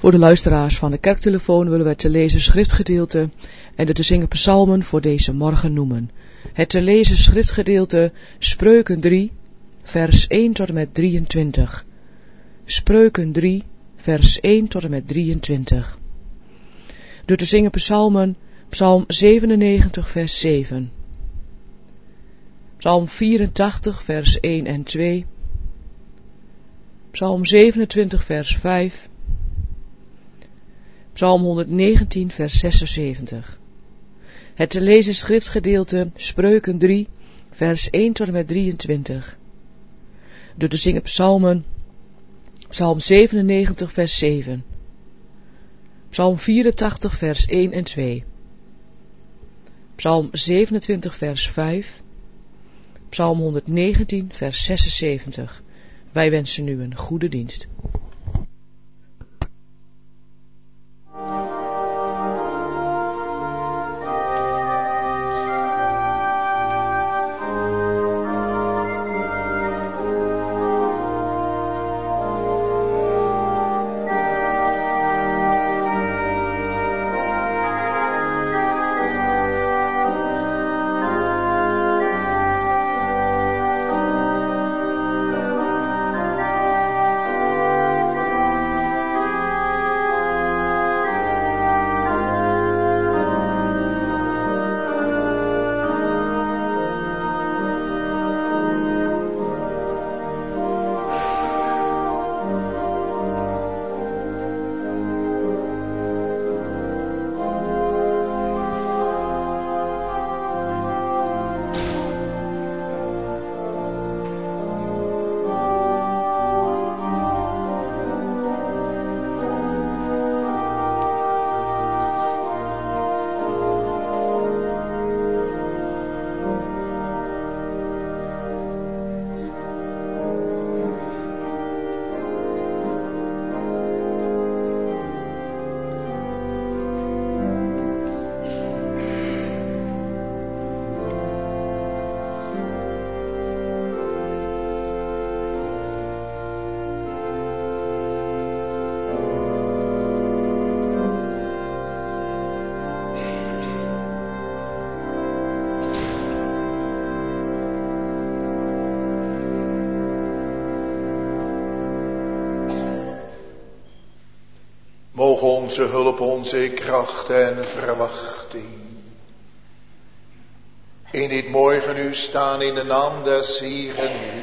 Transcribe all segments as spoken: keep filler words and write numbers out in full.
Voor de luisteraars van de kerktelefoon willen wij te lezen schriftgedeelte en de te zingen psalmen voor deze morgen noemen. Het te lezen schriftgedeelte Spreuken drie, vers één tot en met drieëntwintig. Spreuken drie, vers één tot en met drieëntwintig. De te zingen psalmen, psalm zevenennegentig, vers zeven. Psalm vierentachtig, vers één en twee. Psalm zevenentwintig, vers vijf. Psalm honderdnegentien, vers zesenzeventig. Het te lezen schriftgedeelte Spreuken drie, vers één tot en met drieëntwintig. De te zingen psalmen, Psalm zevenennegentig, vers zeven. Psalm vierentachtig, vers één en twee. Psalm zevenentwintig, vers vijf. Psalm honderdnegentien, vers zesenzeventig. Wij wensen nu een goede dienst. Mogen onze hulp, onze kracht en verwachting in dit morgen u staan in de naam des Heeren,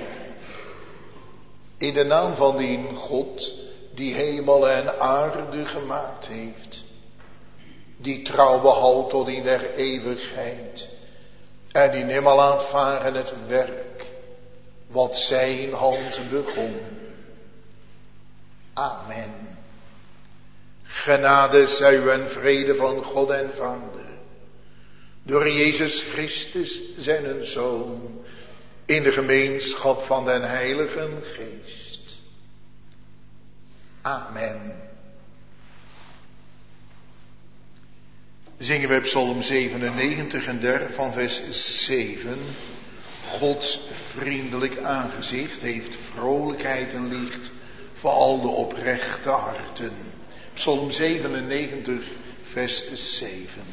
in de naam van die God die hemel en aarde gemaakt heeft, die trouw behoudt tot in der eeuwigheid en die nimmer laat varen het werk wat zijn hand begon. Amen. Genade zij u en vrede van God en Vader, door Jezus Christus zijn Zoon, in de gemeenschap van den Heiligen Geest. Amen. Zingen we Psalm zevenennegentig en der van vers zeven. Gods vriendelijk aangezicht heeft vrolijkheid en licht voor al de oprechte harten. Psalm zevenennegentig, vers zeven.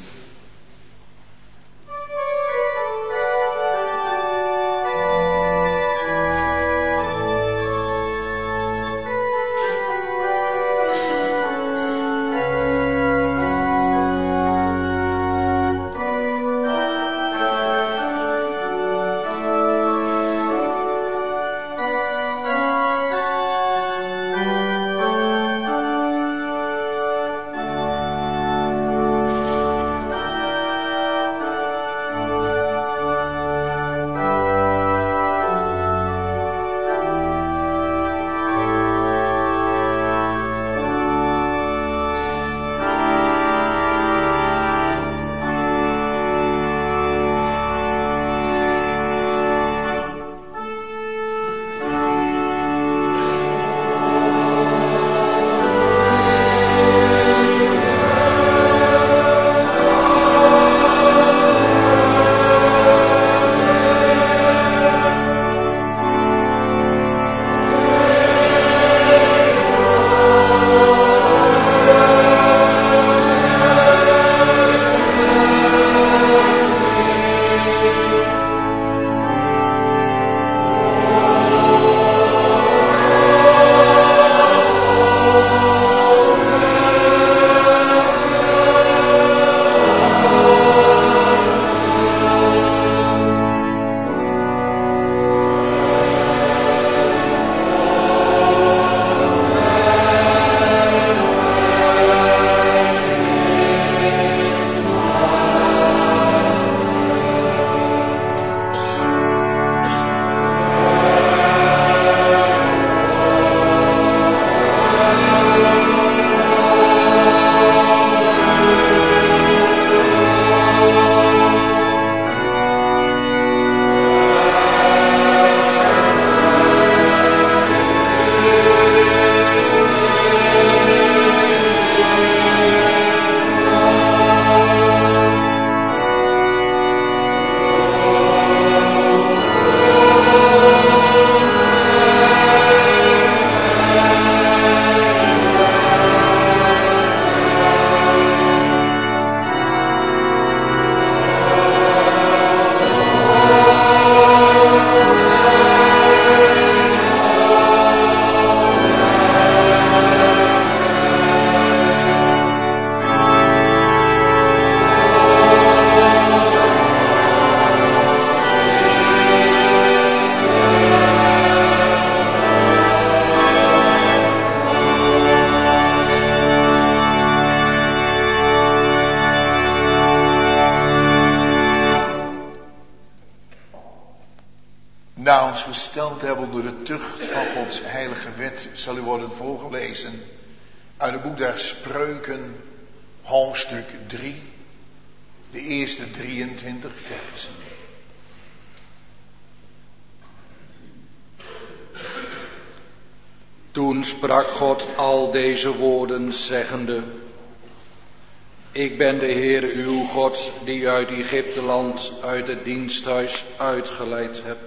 na ons gesteld hebben onder de tucht van Gods heilige wet, zal u worden voorgelezen uit het boek der Spreuken, hoofdstuk drie, de eerste drieëntwintig versen. Toen sprak God al deze woorden, zeggende: Ik ben de Heer uw God, die u uit Egypteland, uit het diensthuis uitgeleid heb.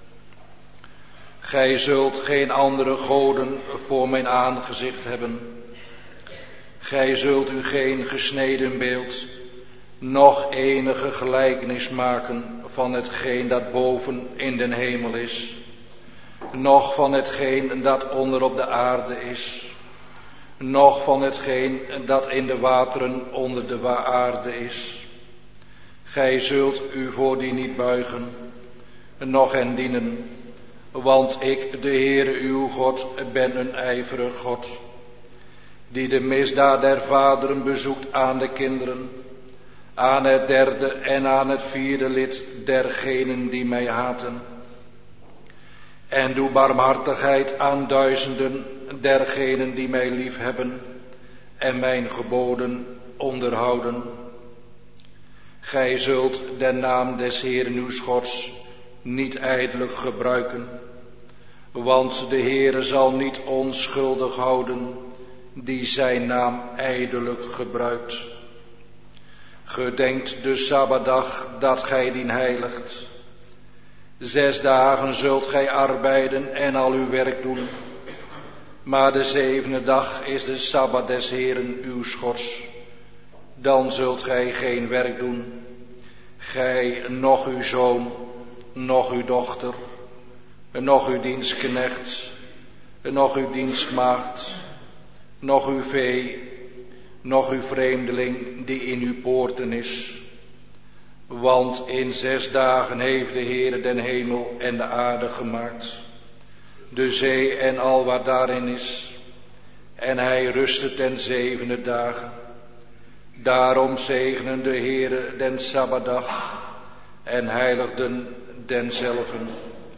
Gij zult geen andere goden voor mijn aangezicht hebben. Gij zult u geen gesneden beeld, noch enige gelijkenis maken van hetgeen dat boven in den hemel is, noch van hetgeen dat onder op de aarde is, noch van hetgeen dat in de wateren onder de aarde is. Gij zult u voor die niet buigen, noch hen dienen, want ik, de Heere uw God, ben een ijverig God, die de misdaad der vaderen bezoekt aan de kinderen, aan het derde en aan het vierde lid dergenen die mij haten. En doe barmhartigheid aan duizenden dergenen die mij lief hebben en mijn geboden onderhouden. Gij zult de naam des Heeren uw Gods niet ijdelijk gebruiken, want de Heere zal niet onschuldig houden die zijn naam ijdelijk gebruikt. Gedenkt de Sabbatdag dat gij dien heiligt. Zes dagen zult gij arbeiden en al uw werk doen, maar de zevende dag is de Sabbat des Heeren uw Gods. Dan zult gij geen werk doen, gij, noch uw zoon, noch uw dochter, noch uw dienstknecht, noch uw dienstmaagd, noch uw vee, noch uw vreemdeling die in uw poorten is. Want in zes dagen heeft de Heere den hemel en de aarde gemaakt, de zee en al wat daarin is, en hij rustte ten zevende dagen. Daarom zegenen de Heere den Sabbatdag en heiligden denzelven.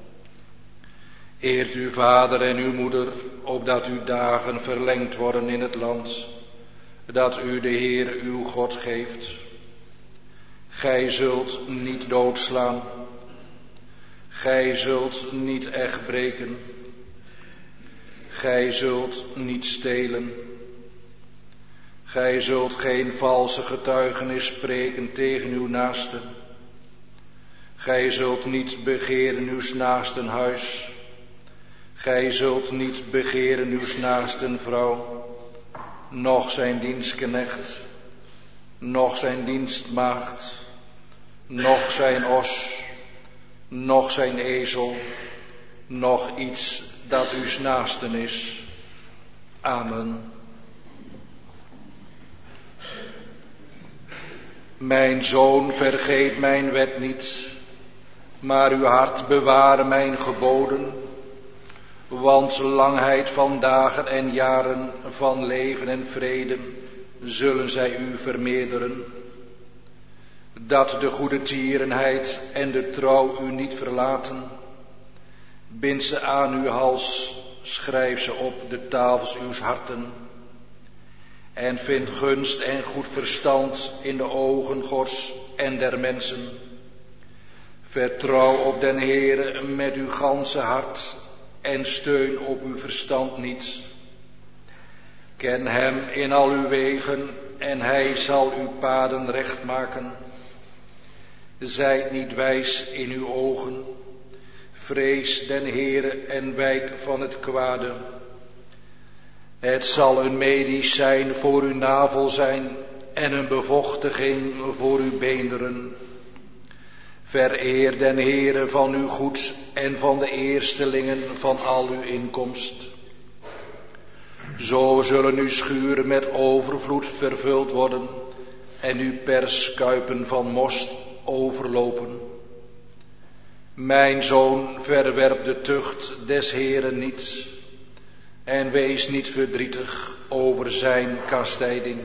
Eert uw vader en uw moeder, opdat uw dagen verlengd worden in het land dat u de Heer uw God geeft. Gij zult niet doodslaan. Gij zult niet echt breken. Gij zult niet stelen. Gij zult geen valse getuigenis spreken tegen uw naaste. Gij zult niet begeren uws naasten huis. Gij zult niet begeren uws naasten vrouw, noch zijn dienstknecht, noch zijn dienstmaagd, noch zijn os, noch zijn ezel, noch iets dat uws naasten is. Amen. Mijn zoon, vergeet mijn wet niet, maar uw hart beware mijn geboden, want langheid van dagen en jaren van leven en vrede zullen zij u vermeerderen. Dat de goede tierenheid en de trouw u niet verlaten. Bind ze aan uw hals, schrijf ze op de tafels uws harten. En vind gunst en goed verstand in de ogen Gods en der mensen. Vertrouw op den Heere met uw ganse hart en steun op uw verstand niet. Ken hem in al uw wegen en hij zal uw paden recht maken. Zijt niet wijs in uw ogen. Vrees den Heere en wijk van het kwade. Het zal een medicijn voor uw navel zijn en een bevochtiging voor uw beenderen. Vereer den Heere van uw goed en van de eerstelingen van al uw inkomst. Zo zullen uw schuren met overvloed vervuld worden en uw perskuipen van most overlopen. Mijn zoon, verwerp de tucht des Heeren niet en wees niet verdrietig over zijn kastijding.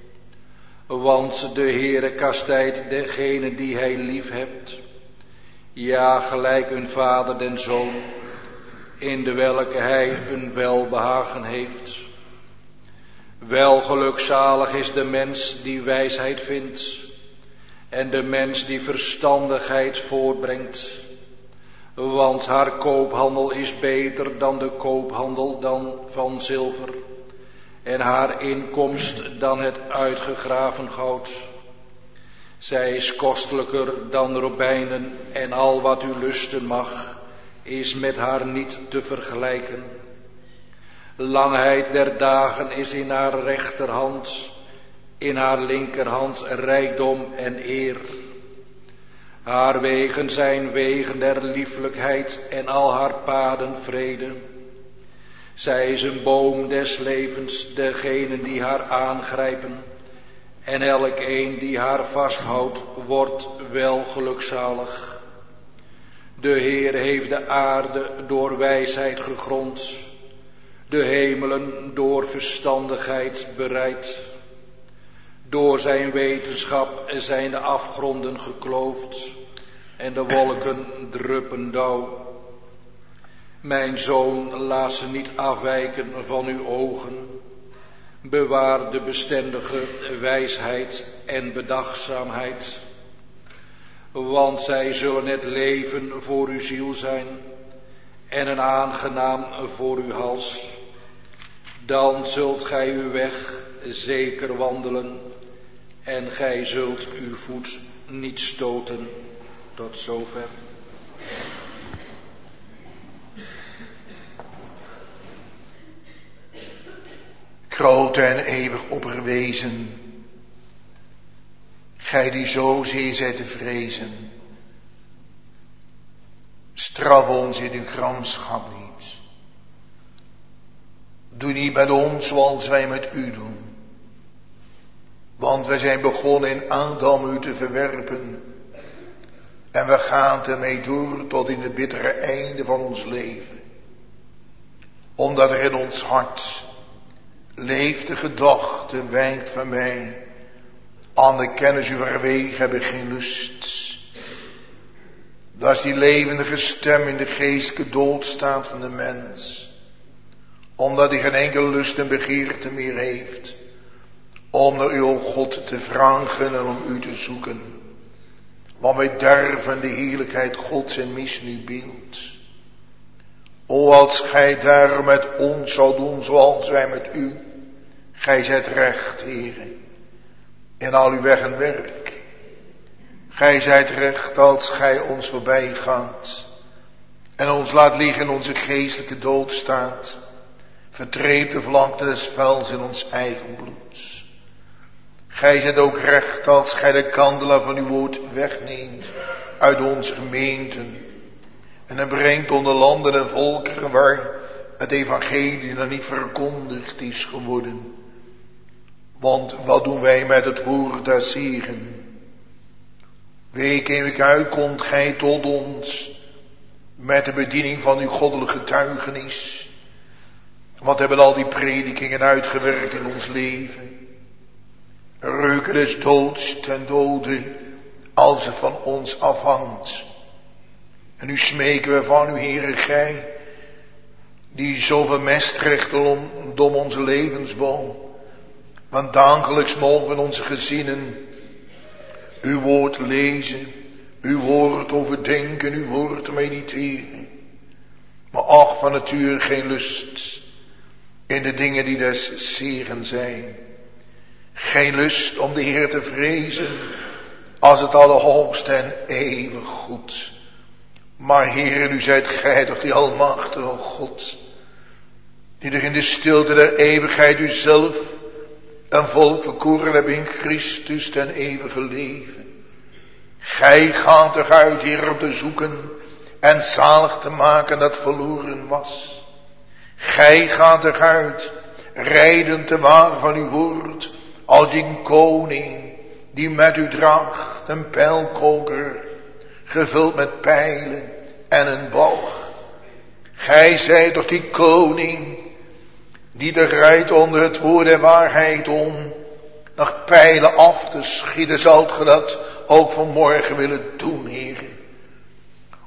Want de Heere kastijdt degene die hij lief hebt. Ja, gelijk een vader den zoon, in de welke hij een welbehagen heeft. Wel gelukzalig is de mens die wijsheid vindt en de mens die verstandigheid voortbrengt. Want haar koophandel is beter dan de koophandel dan van zilver en haar inkomst dan het uitgegraven goud. Zij is kostelijker dan robijnen en al wat u lusten mag is met haar niet te vergelijken. Langheid der dagen is in haar rechterhand, in haar linkerhand rijkdom en eer. Haar wegen zijn wegen der lieflijkheid en al haar paden vrede. Zij is een boom des levens, degenen die haar aangrijpen. En elk een die haar vasthoudt, wordt wel gelukzalig. De Heer heeft de aarde door wijsheid gegrond, de hemelen door verstandigheid bereid. Door zijn wetenschap zijn de afgronden gekloofd en de wolken druppen dauw. Mijn zoon, laat ze niet afwijken van uw ogen. Bewaar de bestendige wijsheid en bedachtzaamheid. Want zij zullen het leven voor uw ziel zijn en een aangenaam voor uw hals. Dan zult gij uw weg zeker wandelen en gij zult uw voet niet stoten. Tot zover. Grote en eeuwig opperwezen, gij die zo zeer zijt te vrezen, straf ons in uw gramschap niet. Doe niet met ons zoals wij met u doen. Want wij zijn begonnen in Adam u te verwerpen. En we gaan ermee door tot in het bittere einde van ons leven. Omdat er in ons hart leeft de gedachte, wijkt van mij. Aan de kennis u verwegen hebben geen lust. Dat is die levendige stem in de geestelijke doodstaat van de mens. Omdat hij geen enkele lust en begeerte meer heeft. Om naar u, o God, te vragen en om u te zoeken. Want wij derven de heerlijkheid Gods en missen uw beeld. O, als gij daar met ons zou doen zoals wij met u. Gij zijt recht, Heere, in al uw weg en werk. Gij zijt recht als gij ons voorbij gaat. En ons laat liggen in onze geestelijke doodstaat. Vertreedt de vlakte des vels in ons eigen bloed. Gij zijt ook recht als gij de kandelaar van uw woord wegneemt uit onze gemeenten. En het brengt onder landen en volkeren waar het evangelie nog niet verkondigd is geworden. Want wat doen wij met het woord der zegen? Week in week uit komt gij tot ons met de bediening van uw goddelijke getuigenis. Wat hebben al die predikingen uitgewerkt in ons leven? Reuken des doods ten dode als het van ons afhangt. En nu smeken we van u, Heere, gij, die zoveel mest recht rondom onze levensboom. Want dagelijks mogen we in onze gezinnen uw woord lezen, uw woord overdenken, uw woord mediteren. Maar ach, van nature geen lust in de dingen die des zegen zijn. Geen lust om de Heer te vrezen als het allerhoogste en eeuwig goed. Maar Heer, u zijt gij toch die almachtige God, die er in de stilte der eeuwigheid u zelf een volk verkoren hebt in Christus ten eeuwige leven. Gij gaat er uit, Heer, om te zoeken en zalig te maken dat verloren was. Gij gaat er uit, rijden te waar van uw woord, als die koning die met u draagt een pijlkoker, gevuld met pijlen en een boog. Gij zijt toch die koning die er rijdt onder het woord der waarheid om nog pijlen af te schieten. Zult ge dat ook vanmorgen willen doen, Heer?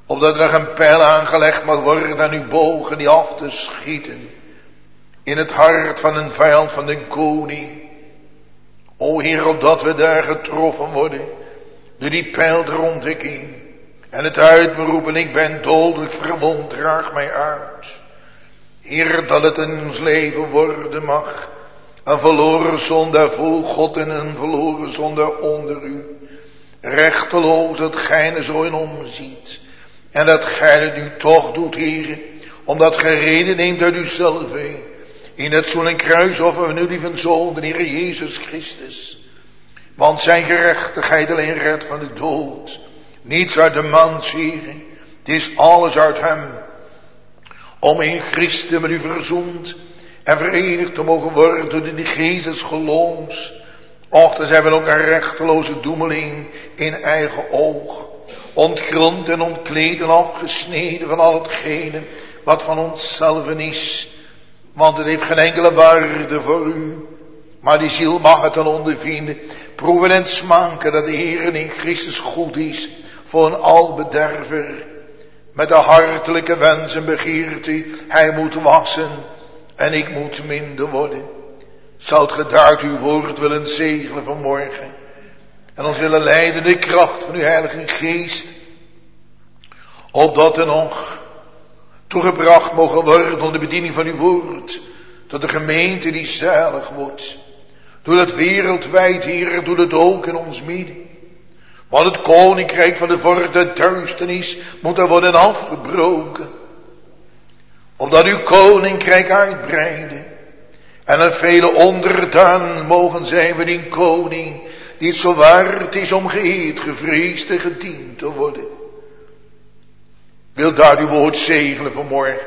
Opdat er nog een pijl aangelegd mag worden aan uw bogen die af te schieten. In het hart van een vijand van de koning. O Heer, opdat we daar getroffen worden. Door die pijl der ontdekking. En het uitberoepen, ik ben dodelijk verwond, draag mij uit. Heer, dat het in ons leven worden mag. Een verloren zondaar voor God en een verloren zondaar onder u. Rechteloos dat gij er zo in omziet. En dat gij het nu toch doet, Heer. Omdat gij reden neemt uit uzelf heen. In het zo'n kruisoffer van uw lieve Zoon, de Heer Jezus Christus. Want zijn gerechtigheid alleen redt van de dood. Niets uit de mans, Heer. Het is alles uit hem. Om in Christus met u verzoend en verenigd te mogen worden door die Jezus gelooms. Och, dan zijn we ook een rechteloze doemeling in eigen oog. Ontgrond en ontkleed en afgesneden van al hetgene wat van onszelf is. Want het heeft geen enkele waarde voor u. Maar die ziel mag het dan ondervinden. Proeven en smaken dat de Heer in Christus goed is. Voor een albederver. Met de hartelijke wens en begeerte. Hij moet wassen. En ik moet minder worden. Zoudt ge daar uw woord willen zegelen vanmorgen. En ons willen leiden de kracht van uw Heilige Geest. Opdat er nog toegebracht mogen worden onder de bediening van uw woord. Tot de gemeente die zalig wordt. Doe dat wereldwijd, Heer, doe het ook in ons midden. Want het koninkrijk van de vorst der duisternis moet er worden afgebroken. Opdat uw koninkrijk uitbreiden. En er vele onderdaan mogen zijn van die koning. Die het zo waard is om geëerd, gevreesd en gediend te worden. Wil daar uw woord zegelen vanmorgen.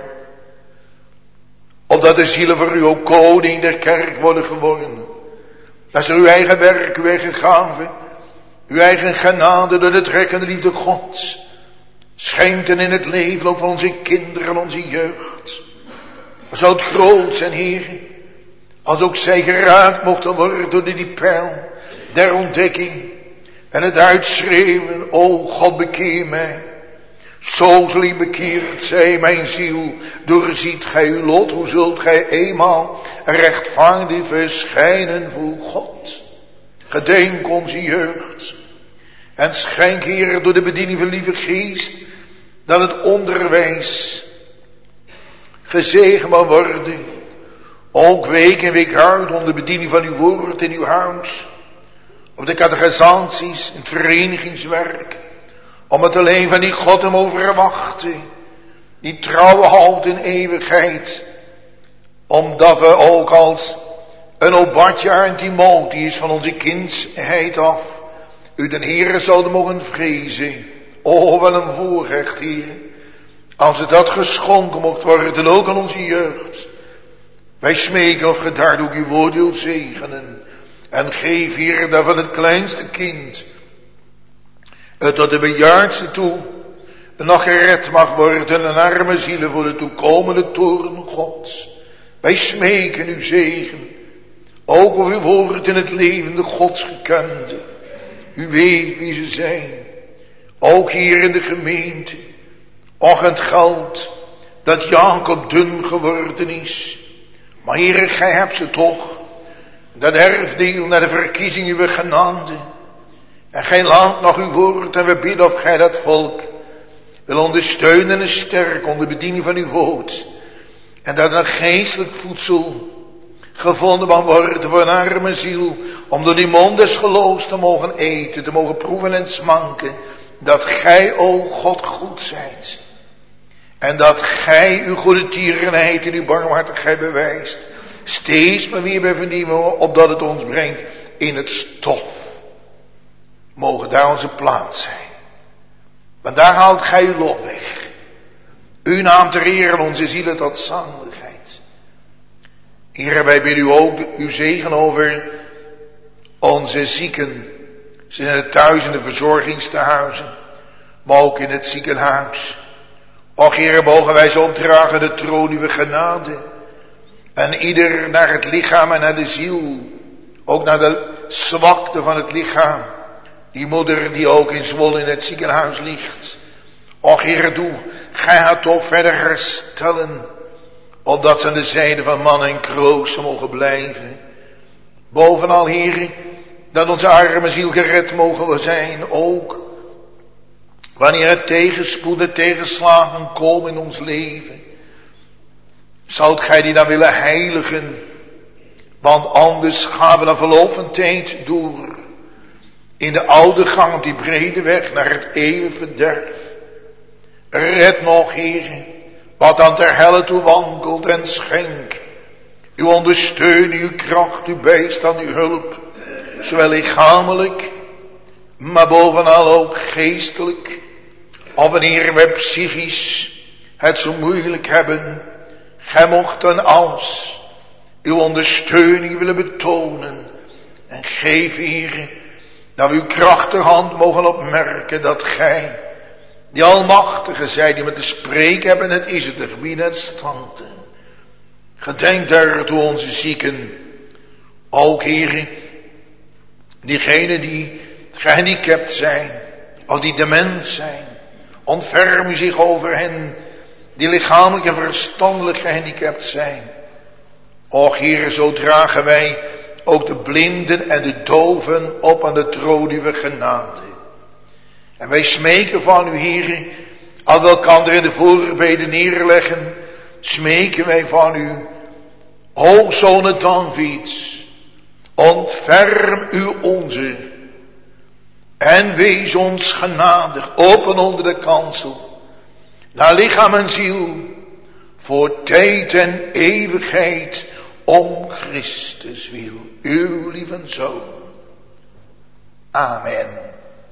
Opdat de zielen voor u ook koning der kerk worden geworden. Dat is uw eigen werk, uw eigen gave. Uw eigen genade door de trekkende liefde Gods. Schenken in het leven ook van onze kinderen en onze jeugd. Zou het groot zijn, Heer. Als ook zij geraakt mochten worden door die pijl der ontdekking. En het uitschreeuwen, o God bekeer mij. Zo zal ik bekeerd zijn, mijn ziel. Doorziet gij uw lot, hoe zult gij eenmaal rechtvaardig verschijnen voor God. Gedenk onze jeugd. En schenk, Heer, door de bediening van lieve Geest, dat het onderwijs gezegend mag worden. Ook week in week uit onder de bediening van uw woord in uw huis. Op de catechisaties, in het verenigingswerk. Om het alleen van die God te mogen verwachten. Die trouwe houdt in eeuwigheid. Omdat we ook als een Obadja en Timotheus van onze kindsheid af. U den Heere zouden mogen vrezen. O, wel een voorrecht, Heer. Als het dat geschonken mocht worden, ook aan onze jeugd. Wij smeken of ge daar ook uw woord wil zegenen. En geef, Heer, dat van het kleinste kind, het tot de bejaardste toe, nog gered mag worden, een arme zielen voor de toekomende toren Gods. Wij smeken uw zegen, ook op uw woord in het levende Gods gekende. U weet wie ze zijn, ook hier in de gemeente. Och, het geld dat Jacob dun geworden is. Maar Heer, gij hebt ze toch. Dat erfdeel naar de verkiezing uw genade. En gij laat nog uw woord en we bidden of gij dat volk wil ondersteunen en sterk onder bediening van uw woord. En dat een geestelijk voedsel gevonden mag worden voor een arme ziel. Om door die mond des geloofs te mogen eten, te mogen proeven en smanken. Dat gij, o God, goed zijt. En dat gij uw goede tierenheid en uw barmhartigheid bewijst. Steeds maar weer bij vernieuwen, opdat het ons brengt in het stof. Mogen daar onze plaats zijn. Want daar haalt gij uw lof weg. Uw naam te eren, onze zielen tot zaligheid. Heer, wij bidden u ook uw zegen over onze zieken. Ze zijn het thuis in de verzorgingstehuizen. Maar ook in het ziekenhuis. Och, Heer, mogen wij zo opdragen de troon uw genade. En ieder naar het lichaam en naar de ziel. Ook naar de zwakte van het lichaam. Die moeder die ook in Zwolle in het ziekenhuis ligt. Och, Heere, doe, gij haar toch verder herstellen, opdat ze aan de zijde van man en kroost mogen blijven. Bovenal, Heere, dat onze arme ziel gered mogen zijn, ook wanneer het tegenspoeden, tegenslagen komen in ons leven. Zoudt gij die dan willen heiligen, want anders gaan we dan verloop van tijd door in de oude gang op die brede weg naar het eeuwige verderf. Red nog, Heere, wat aan ter helle toe wankelt, en schenk uw ondersteuning, uw kracht, uw bijstand, uw hulp, zowel lichamelijk, maar bovenal ook geestelijk. Of wanneer wij psychisch het zo moeilijk hebben, gij mocht dan als uw ondersteuning willen betonen. En geef, Heere, dat we uw krachtige hand mogen opmerken, dat gij, die almachtige zij, die met te spreken hebben, het is het, de gebieden en standen. Gedenk daartoe onze zieken, ook, Heere, diegenen die gehandicapt zijn, of die dement zijn. Ontferm u zich over hen die lichamelijk en verstandelijk gehandicapt zijn. Och, Heere, zo dragen wij ook de blinden en de doven op aan de troon uw genade. En wij smeken van u, Heere, al we elkander in de voorbeden neerleggen, smeken wij van u, o Zoon Davids, ontferm u onze, en wees ons genadig, open onder de kansel, naar lichaam en ziel, voor tijd en eeuwigheid, om Christus wil, uw lieve Zoon. Amen.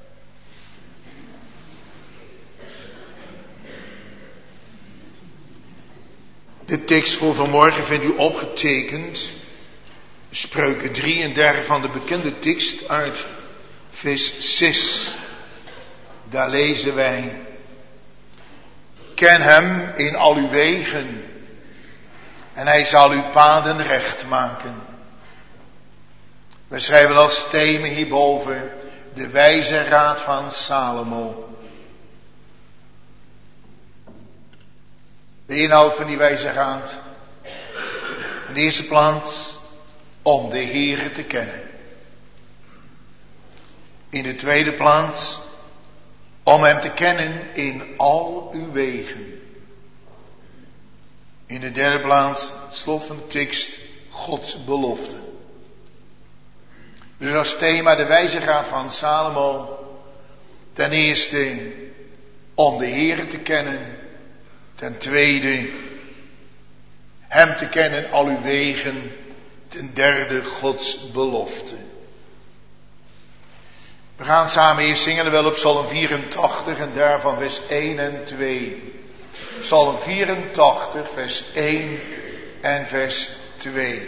De tekst voor vanmorgen vindt u opgetekend, Spreuken drieëndertig van de bekende tekst uit vers zes. Daar lezen wij: ken hem in al uw wegen, en hij zal uw paden recht maken. We schrijven als thema hierboven de wijze raad van Salomo. De inhoud van die wijze raad: in de eerste plaats om de Heere te kennen. In de tweede plaats om hem te kennen in al uw wegen. In de derde plaats, het slot van de tekst, Gods belofte. Dus als thema de wijze raad van Salomo. Ten eerste om de Heere te kennen. Ten tweede hem te kennen al uw wegen. Ten derde Gods belofte. We gaan samen eerst zingen wel op Psalm vierentachtig en daarvan vers één en twee. Psalm vierentachtig vers één en vers twee.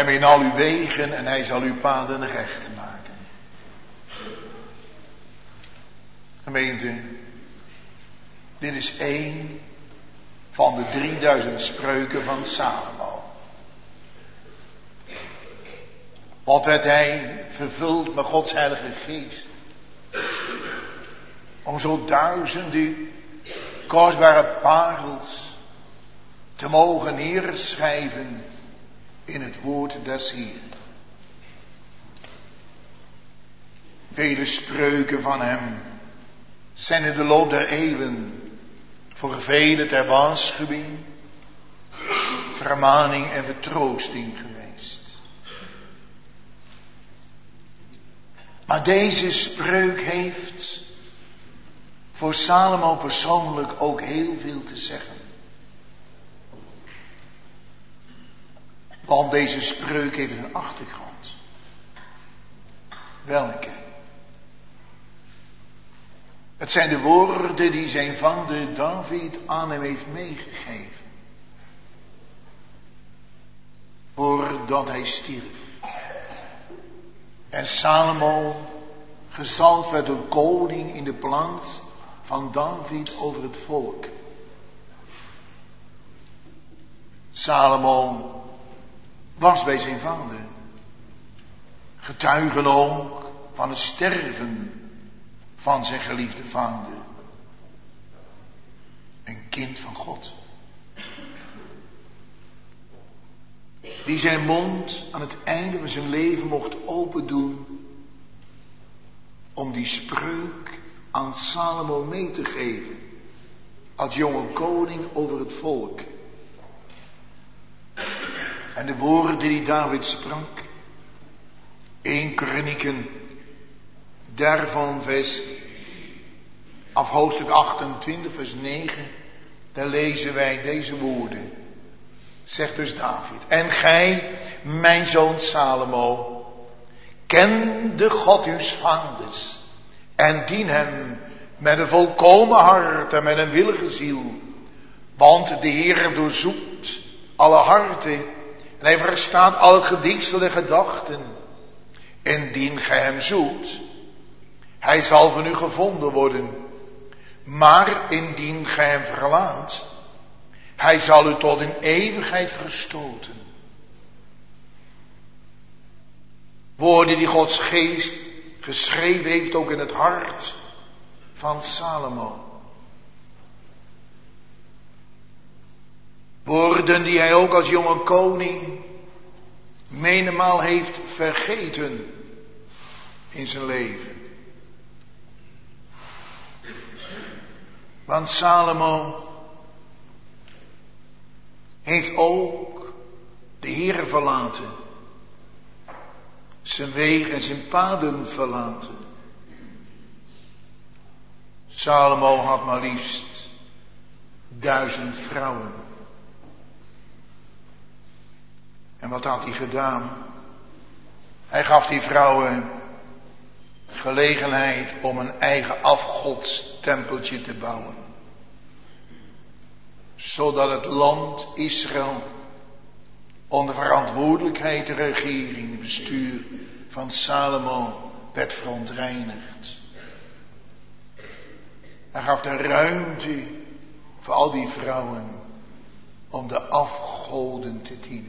hem in al uw wegen en hij zal uw paden recht maken. Gemeente, dit is één van de drieduizend spreuken van Salomo. Wat werd hij vervuld met Gods heilige geest. Om zo duizenden kostbare parels te mogen neerschrijven in het woord des Heeren. Vele spreuken van hem zijn in de loop der eeuwen voor velen ter waarschuwing, vermaning en vertroosting geweest. Maar deze spreuk heeft voor Salomo persoonlijk ook heel veel te zeggen. Want deze spreuk heeft een achtergrond. Welke? Het zijn de woorden die zijn vader David aan hem heeft meegegeven. Voordat hij stierf. En Salomo gezalfd werd door koning in de plaats van David over het volk. Salomo was bij zijn vader. Getuigen ook van het sterven van zijn geliefde vader. Een kind van God. Die zijn mond aan het einde van zijn leven mocht open doen. Om die spreuk aan Salomo mee te geven. Als jonge koning over het volk. En de woorden die David sprak. Eerste Kronieken. Daarvan vers. Af hoofdstuk achtentwintig vers negen. Daar lezen wij deze woorden. Zegt dus David. En gij, mijn zoon Salomo. Ken de God uw vaders. En dien hem met een volkomen hart en met een willige ziel. Want de Heer doorzoekt alle harten. En hij verstaat alle gedienstelde gedachten. Indien gij hem zoekt. Hij zal van u gevonden worden. Maar indien gij hem verlaat. Hij zal u tot in eeuwigheid verstoten. Woorden die Gods geest geschreven heeft ook in het hart van Salomo. Woorden die hij ook als jonge koning menigmaal heeft vergeten in zijn leven. Want Salomo heeft ook de Heere verlaten. Zijn wegen en zijn paden verlaten. Salomo had maar liefst duizend vrouwen. En wat had hij gedaan? Hij gaf die vrouwen gelegenheid om een eigen afgodstempeltje te bouwen. Zodat het land Israël onder verantwoordelijkheid, de regering, het bestuur van Salomo werd verontreinigd. Hij gaf de ruimte voor al die vrouwen om de afgoden te dienen.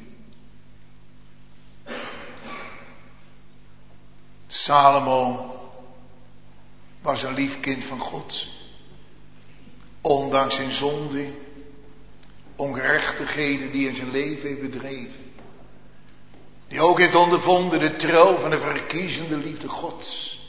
Salomo was een lief kind van God. Ondanks zijn zonde, ongerechtigheden die in zijn leven heeft bedreven. Die ook heeft ondervonden de trouw van de verkiezende liefde Gods.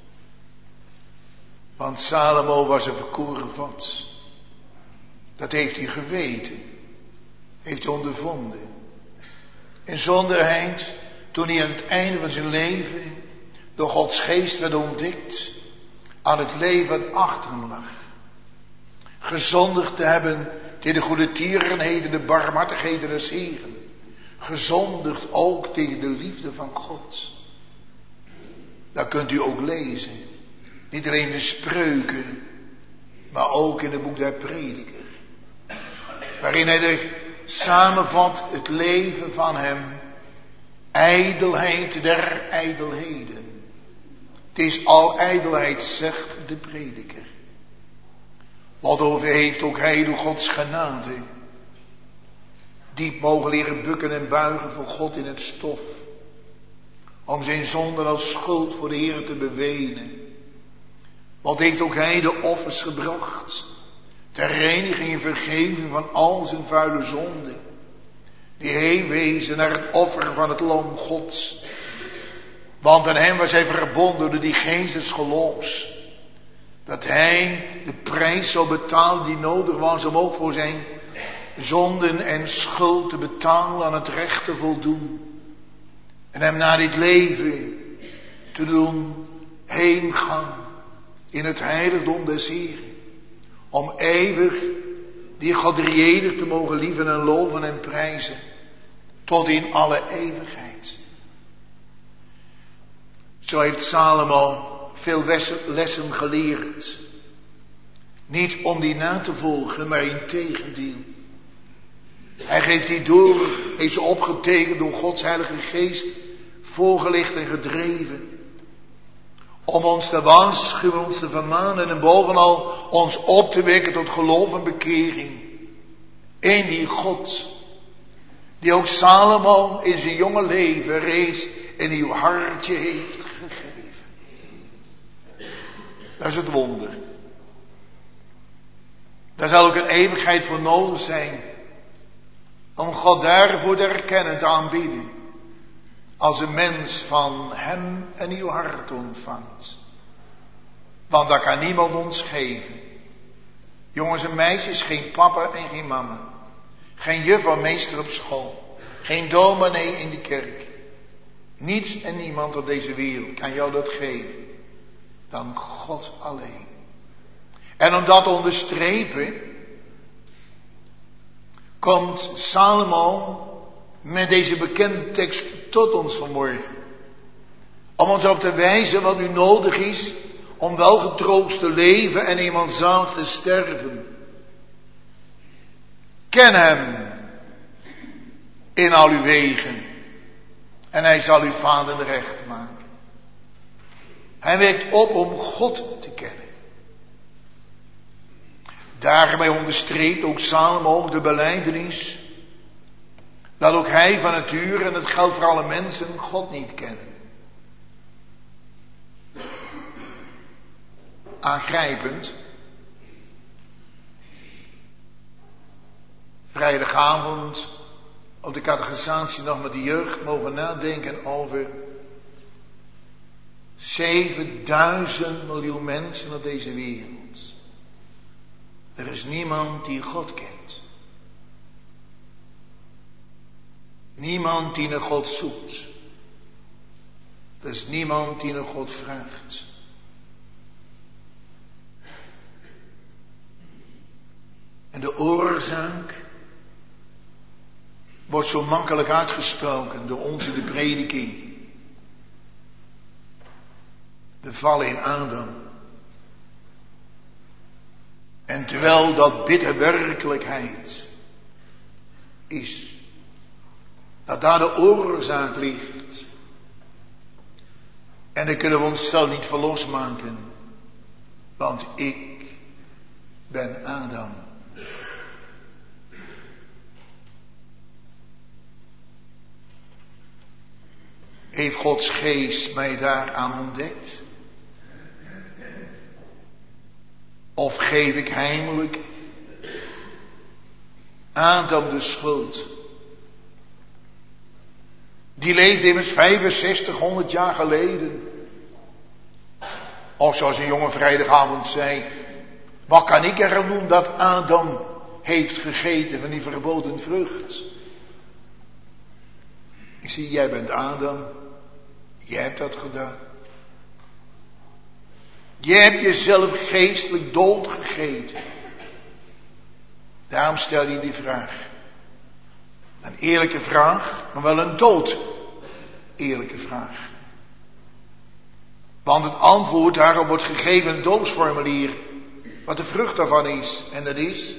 Want Salomo was een verkoren vat. Dat heeft hij geweten. Heeft hij ondervonden. In zonderheid, toen hij aan het einde van zijn leven door Gods geest werd ontdekt, aan het leven wat achter hem lag. Gezondigd te hebben tegen de goede tierenheden, de barmhartigheden des Heeren. Gezondigd ook tegen de liefde van God. Dat kunt u ook lezen. Niet alleen in de spreuken, maar ook in het boek der Prediker. Waarin hij de samenvat het leven van hem ijdelheid der ijdelheden. Het is al ijdelheid, zegt de prediker. Wat over heeft ook hij door Gods genade. Diep mogen leren bukken en buigen voor God in het stof. Om zijn zonden als schuld voor de Heer te bewenen. Wat heeft ook hij de offers gebracht. Ter reiniging en vergeving van al zijn vuile zonden. Die heen wezen naar het offer van het lam Gods. Want aan hem was hij verbonden door die geest des geloofs. Dat hij de prijs zou betalen die nodig was om ook voor zijn zonden en schuld te betalen, aan het recht te voldoen. En hem na dit leven te doen heen gaan in het heiligdom des Heren. Om eeuwig die God drieënig te mogen lieven en loven en prijzen. Tot in alle eeuwigheid. Zo heeft Salomo veel lessen geleerd. Niet om die na te volgen, maar integendeel. Hij geeft die door, heeft ze opgetekend door Gods heilige geest, voorgelicht en gedreven. Om ons te waarschuwen, ons te vermanen en bovenal ons op te wekken tot geloof en bekering. In die God, die ook Salomo in zijn jonge leven reeds in uw hartje heeft gegeven. Dat is het wonder. Daar zal ook een eeuwigheid voor nodig zijn. Om God daarvoor te erkennen, te aanbieden. Als een mens van hem een nieuw hart ontvangt. Want dat kan niemand ons geven. Jongens en meisjes, geen papa en geen mama. Geen juf of meester op school. Geen dominee in de kerk. Niets en niemand op deze wereld kan jou dat geven. Dan God alleen. En om dat te onderstrepen, komt Salomo met deze bekende tekst tot ons vanmorgen. Om ons op te wijzen wat nu nodig is om welgetroost te leven en eenmaal te sterven. Ken hem in al uw wegen en hij zal uw paden recht maken. Hij wekt op om God te kennen. Daarbij onderstreept ook Salomo de belijdenis dat ook hij van nature, en het geldt voor alle mensen, God niet kennen. Aangrijpend. Vrijdagavond op de catechisatie nog met de jeugd mogen nadenken over zevenduizend miljoen mensen op deze wereld. Er is niemand die God kent. Niemand die naar God zoekt. Er is niemand die naar God vraagt. En de oorzaak wordt zo makkelijk uitgesproken door ons in de prediking. De val in Adam. En terwijl dat bitter werkelijkheid is, dat daar de oorzaak ligt. En dan kunnen we onszelf niet verlosmaken. Want ik ben Adam. Heeft Gods geest mij daaraan ontdekt? Of geef ik heimelijk Adam de schuld? Die leefde immers vijfenzestig, honderd jaar geleden. Of zoals een jonge vrijdagavond zei, wat kan ik eraan doen dat Adam heeft gegeten van die verboden vrucht? Ik zie, jij bent Adam. Jij hebt dat gedaan. Je hebt jezelf geestelijk dood gegeten. Daarom stel je die vraag. Een eerlijke vraag, maar wel een dood eerlijke vraag. Want het antwoord daarop wordt gegeven in het doopsformulier. Wat de vrucht daarvan is. En dat is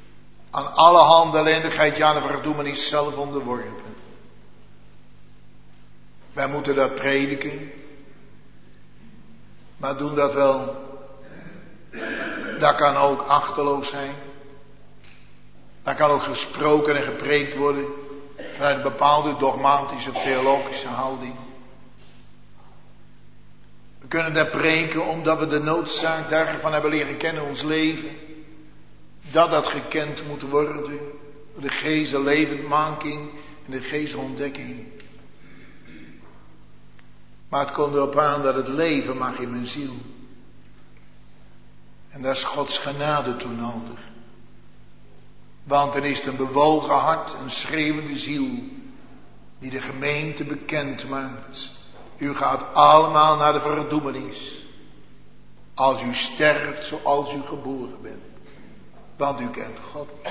aan alle handen ellendigheid, ja, de verdoemenis zelf onderworpen. Wij moeten dat prediken. Maar doen dat wel. Dat kan ook achterloos zijn. Dat kan ook gesproken en gepreekt worden vanuit een bepaalde dogmatische of theologische houding. We kunnen dat preken omdat we de noodzaak daarvan hebben leren kennen in ons leven. Dat dat gekend moet worden door de geest de levendmaking en de geest de ontdekking. Maar het komt erop aan dat het leven mag in mijn ziel. En daar is Gods genade toe nodig. Want er is een bewogen hart, een schreeuwende ziel, die de gemeente bekend maakt. U gaat allemaal naar de verdoemenis, als u sterft zoals u geboren bent. Want u kent God niet.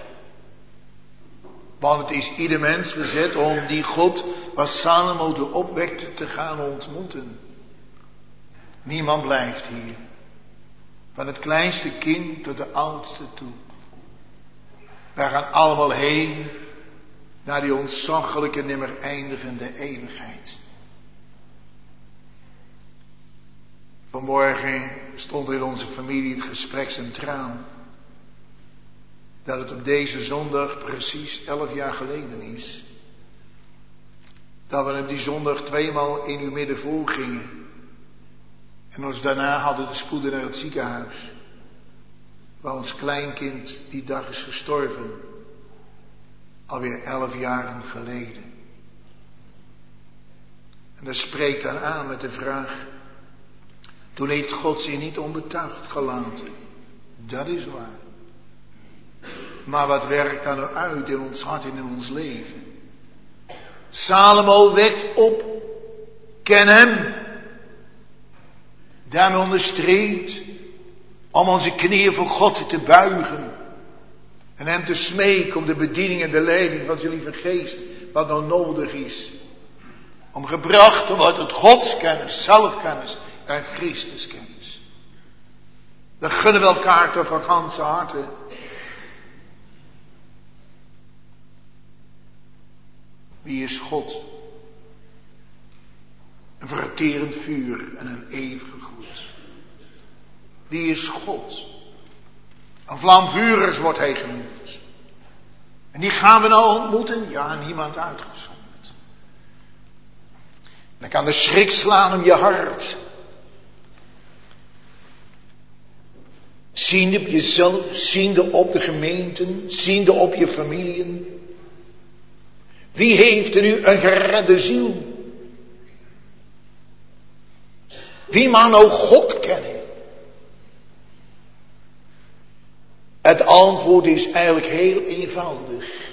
Want het is ieder mens gezet om die God, wat Salomo de opwekte, te gaan ontmoeten. Niemand blijft hier. Van het kleinste kind tot de oudste toe. Wij gaan allemaal heen naar die ontzaglijke, nimmer eindigende eeuwigheid. Vanmorgen stond er in onze familie het gesprek centraal. Dat het op deze zondag precies elf jaar geleden is. Dat we op die zondag tweemaal in uw midden voorgingen. En ons daarna hadden de spoeden naar het ziekenhuis. Waar ons kleinkind die dag is gestorven. Alweer elf jaren geleden. En dat spreekt dan aan met de vraag. Toen heeft God zich niet onbetuigd gelaten. Dat is waar. Maar wat werkt daar nou uit in ons hart en in ons leven? Salomo wekt op. Ken hem. Daarmee onderstreept om onze knieën voor God te buigen. En hem te smeken om de bediening en de leiding van zijn lieve geest. Wat nou nodig is. Om gebracht te worden tot godskennis, zelfkennis en Christuskennis. Dat gunnen we elkaar toch van ganse harte. Wie is God? Een verterend vuur en een eeuwige gloed. Wie is God? Een vlam vuurs wordt hij genoemd. En die gaan we nou ontmoeten? Ja, niemand uitgezonderd. Dan kan de schrik slaan om je hart. Ziende op jezelf, ziende op de gemeenten, ziende op je familien. Wie heeft er nu een geredde ziel? Wie mag nou God kennen? Het antwoord is eigenlijk heel eenvoudig.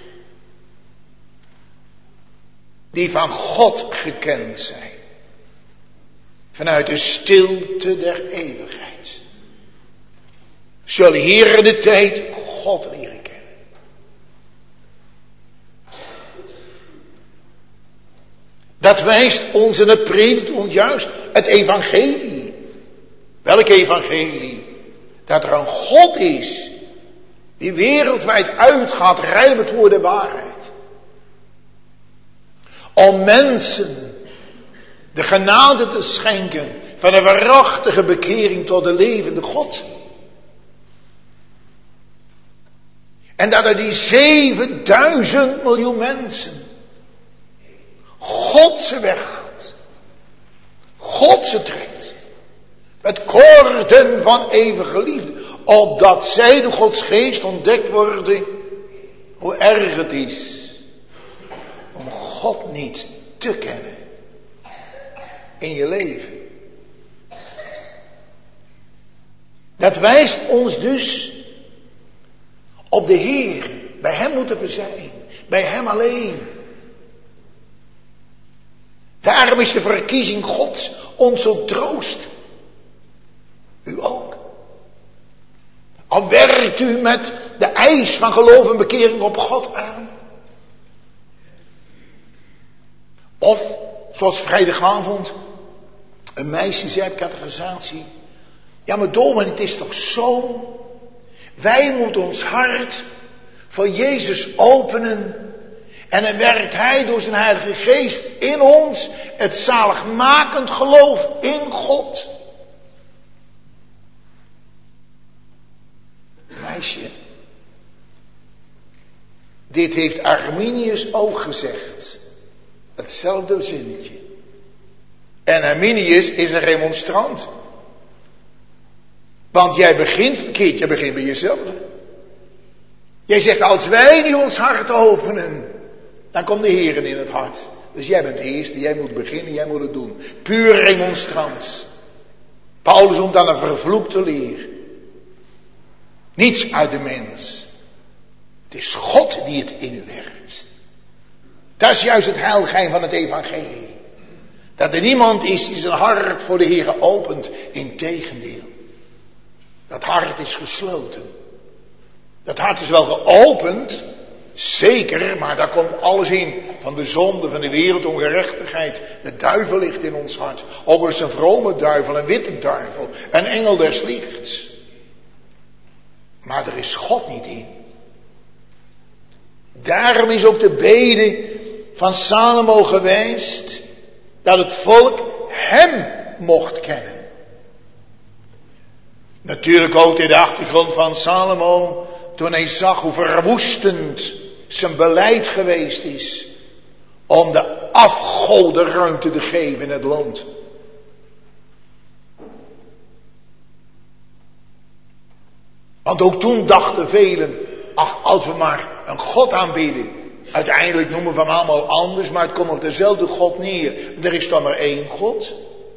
Die van God gekend zijn. Vanuit de stilte der eeuwigheid. Zullen hier in de tijd God leren kennen. Dat wijst ons en het predikt ons juist het evangelie. Welk evangelie? Dat er een God is die wereldwijd uitgaat rijden met woord en waarheid. Om mensen de genade te schenken van een waarachtige bekering tot de levende God. En dat er die zevenduizend miljoen mensen God ze weggaat. God ze trekt. Met koorden van eeuwige liefde. Opdat zij door Gods geest ontdekt worden. Hoe erg het is. Om God niet te kennen. In je leven. Dat wijst ons dus op de Heer. Bij Hem moeten we zijn. Bij Hem alleen. Daarom is de verkiezing Gods ons zo troost. U ook. Al werkt u met de eis van geloof en bekering op God aan. Of, zoals vrijdagavond, een meisje zei op catechisatie. Ja, maar dominee, het is toch zo. Wij moeten ons hart voor Jezus openen. En dan werkt hij door zijn Heilige Geest in ons het zaligmakend geloof in God. Meisje, dit heeft Arminius ook gezegd. Hetzelfde zinnetje. En Arminius is een remonstrant. Want jij begint verkeerd, jij begint bij jezelf. Jij zegt, als wij nu ons hart openen, dan komt de Heer in het hart. Dus jij bent de eerste, jij moet beginnen, jij moet het doen. Puur remonstrans. Paulus noemt dan een vervloekte leer. Niets uit de mens. Het is God die het in u werkt. Dat is juist het heilgeheim van het evangelie. Dat er niemand is die zijn hart voor de Heer opent. Integendeel. Dat hart is gesloten. Dat hart is wel geopend. Zeker, maar daar komt alles in. Van de zonde, van de wereld, ongerechtigheid. De duivel ligt in ons hart. Ook is een vrome duivel, een witte duivel. Een engel des lichts. Maar er is God niet in. Daarom is ook de bede van Salomo geweest. Dat het volk hem mocht kennen. Natuurlijk ook in de achtergrond van Salomo. Toen hij zag hoe verwoestend zijn beleid geweest is. Om de afgoden ruimte te geven in het land. Want ook toen dachten velen. Ach, als we maar een God aanbidden. Uiteindelijk noemen we hem allemaal anders. Maar het komt op dezelfde God neer. Er is dan maar één God.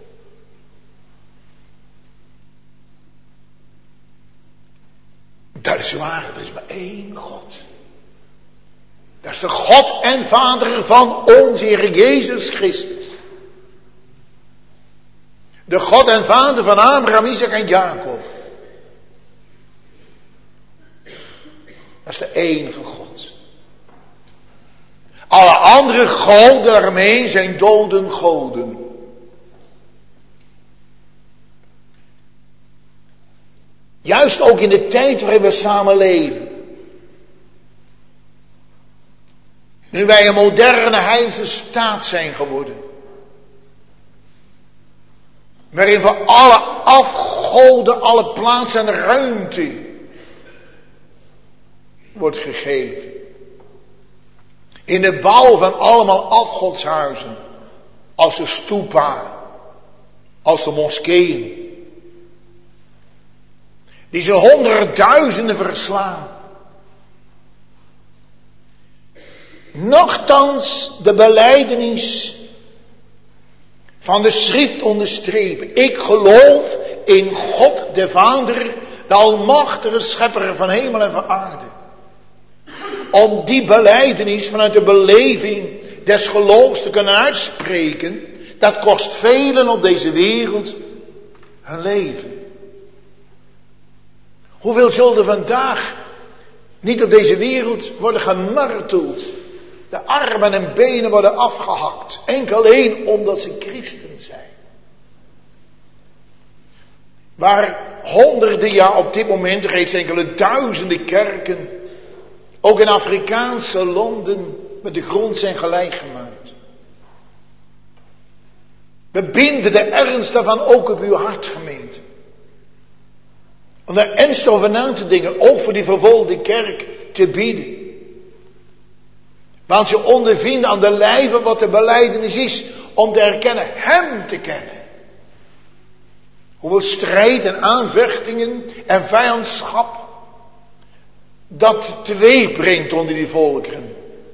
Dat is waar, er is maar één God. Dat is de God en Vader van onze Heer Jezus Christus. De God en Vader van Abraham, Isaac en Jacob. Dat is de enige God. Alle andere goden daarmee zijn doden goden. Juist ook in de tijd waarin we samen leven. Nu wij een moderne heidense staat zijn geworden. Waarin voor alle afgoden, alle plaats en ruimte wordt gegeven. In de bouw van allemaal afgodshuizen. Als de stupa. Als de moskeeën. Die ze honderdduizenden verslaan. Nochtans de belijdenis van de schrift onderstrepen. Ik geloof in God de Vader, de almachtige schepper van hemel en van aarde. Om die belijdenis vanuit de beleving des geloofs te kunnen uitspreken, dat kost velen op deze wereld hun leven. Hoeveel zullen vandaag niet op deze wereld worden gemarteld? De armen en benen worden afgehakt. Enkel alleen omdat ze christen zijn. Waar honderden, ja op dit moment reeds enkele duizenden kerken, ook in Afrikaanse landen, met de grond zijn gelijk gemaakt. We binden de ernst daarvan ook op uw hart, gemeente. Om daar ernstig over na te denken, ook voor die vervolgde kerk te bieden. Want ze ondervinden aan de lijve wat de belijdenis is, om te erkennen, hem te kennen. Hoeveel strijd en aanvechtingen en vijandschap dat teweeg brengt onder die volkeren.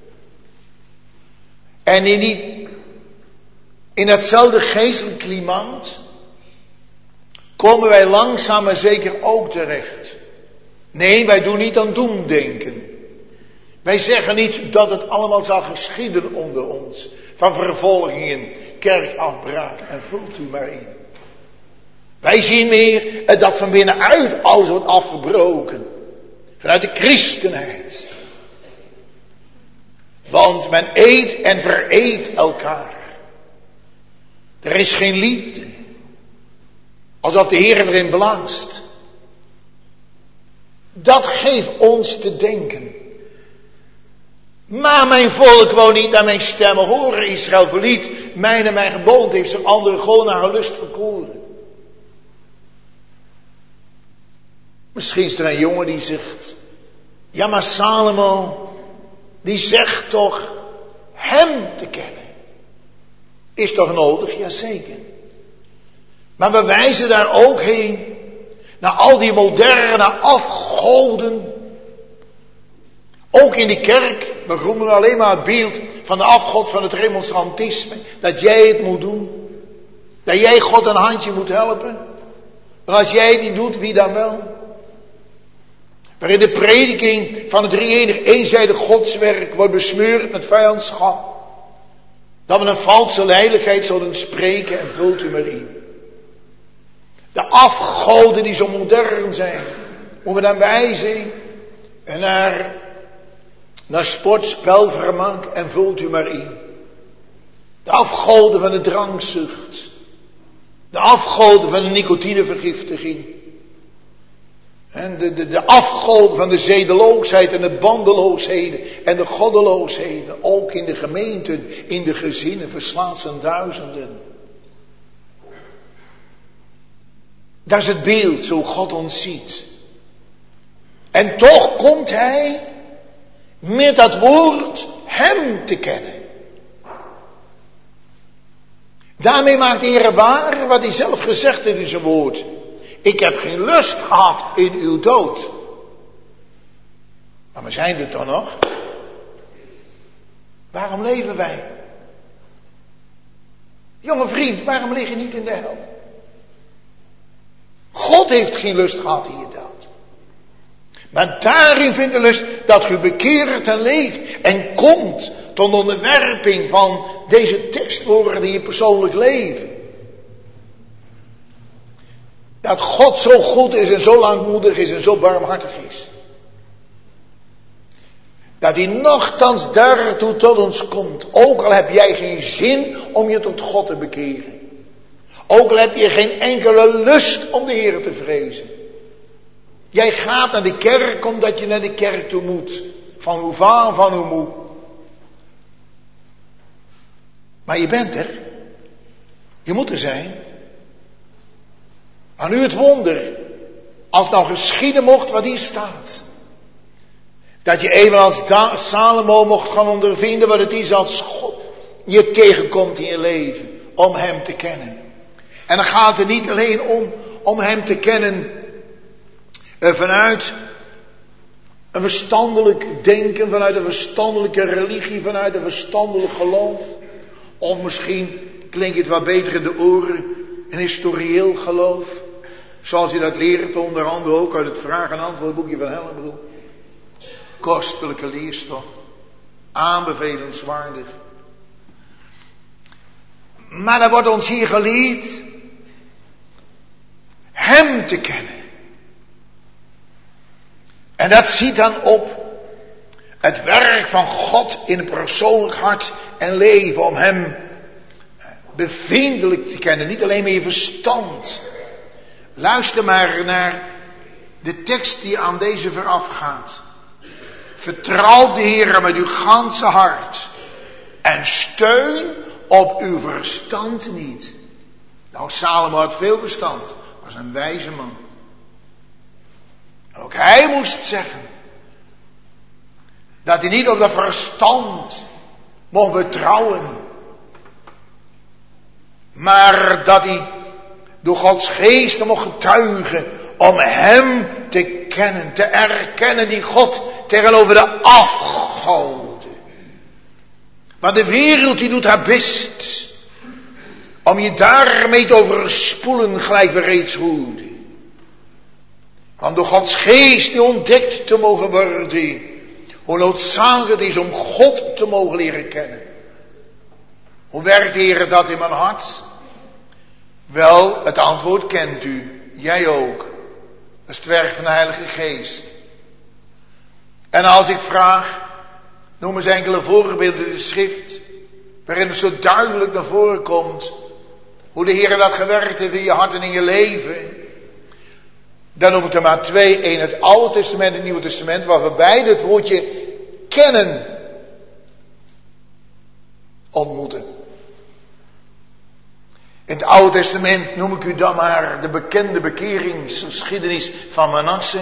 En in, die, in datzelfde geestelijk klimaat komen wij langzaam maar zeker ook terecht. Nee, wij doen niet aan doemdenken. Wij zeggen niet dat het allemaal zal geschieden onder ons. Van vervolgingen, kerkafbraak en vult u maar in. Wij zien meer dat van binnenuit alles wordt afgebroken. Vanuit de christenheid. Want men eet en vereet elkaar. Er is geen liefde. Alsof de Heer erin blaast. Dat geeft ons te denken. Maar mijn volk wou niet naar mijn stemmen horen. Israël verliet mijn en mijn gebond, heeft zich andere gewoon naar haar lust verkoren. Misschien is er een jongen die zegt, ja maar Salomo, die zegt toch hem te kennen. Is toch nodig? Jazeker. Maar we wijzen daar ook heen naar al die moderne afgoden. Ook in de kerk, we roemen alleen maar het beeld van de afgod van het remonstrantisme. Dat jij het moet doen. Dat jij God een handje moet helpen. Maar als jij het niet doet, wie dan wel? Waarin de prediking van het drie-enig eenzijdig godswerk wordt besmeurd met vijandschap. Dat we een valse heiligheid zullen spreken en vult u maar in. De afgoden die zo modern zijn. Moeten we dan wijzen en naar, naar sport, spel, vermaak en vult u maar in. De afgoden van de drankzucht. De afgoden van de nicotinevergiftiging. En de, de, de afgoden van de zedeloosheid en de bandeloosheden en de goddeloosheden. Ook in de gemeenten, in de gezinnen verslaat zijn duizenden. Dat is het beeld, zo God ons ziet. En toch komt hij met dat woord hem te kennen. Daarmee maakt de Heer waar wat hij zelf gezegd heeft in zijn woord. Ik heb geen lust gehad in uw dood. Maar we zijn er toch nog? Waarom leven wij? Jonge vriend, waarom lig je niet in de hel? God heeft geen lust gehad in je dood. Maar daarin vindt de lust dat u bekeert en leeft en komt tot onderwerping van deze tekstwoorden in je persoonlijk leven. Dat God zo goed is en zo langmoedig is en zo barmhartig is. Dat hij nochtans daartoe tot ons komt. Ook al heb jij geen zin om je tot God te bekeren. Ook al heb je geen enkele lust om de Heer te vrezen. Jij gaat naar de kerk omdat je naar de kerk toe moet. Van hoe vaar, van hoe moe. Maar je bent er. Je moet er zijn. Aan u het wonder, als nou geschieden mocht wat hier staat. Dat je evenals da- Salomo mocht gaan ondervinden wat het is als God je tegenkomt in je leven. Om hem te kennen. En dan gaat het niet alleen om, om hem te kennen eh, vanuit een verstandelijk denken, vanuit een verstandelijke religie, vanuit een verstandelijk geloof. Of misschien klinkt het wat beter in de oren, een historieel geloof. Zoals je dat leert, onder andere ook uit het vraag- en antwoordboekje van Hellenbroek. Kostelijke leerstof. Aanbevelenswaardig. Maar er wordt ons hier geleerd hem te kennen. En dat ziet dan op het werk van God in het persoonlijk hart en leven. Om hem bevindelijk te kennen. Niet alleen met je verstand. Luister maar naar de tekst die aan deze voorafgaat. Vertrouw de Heer met uw ganse hart. En steun op uw verstand niet. Nou, Salomo had veel verstand. Was een wijze man. En ook hij moest zeggen. Dat hij niet op dat verstand mocht betrouwen. Maar dat hij door Gods geest mocht getuigen. Om hem te kennen. Te erkennen die God tegenover de afgoden. Want de wereld die doet haar best. Om je daarmee te overspoelen gelijk we reeds hoorden. Want door Gods geest die ontdekt te mogen worden. Hoe noodzakelijk het is om God te mogen leren kennen. Hoe werkt de Heer dat in mijn hart? Wel, het antwoord kent u. Jij ook. Dat is het werk van de Heilige Geest. En als ik vraag, noem eens enkele voorbeelden in de schrift. Waarin het zo duidelijk naar voren komt. Hoe de Heer dat gewerkt heeft in je hart en in je leven. Dan noem ik er maar twee. Eén het Oude Testament en het Nieuwe Testament. Waar we beide het woordje kennen ontmoeten. In het Oude Testament noem ik u dan maar de bekende bekeringsgeschiedenis van Manasse.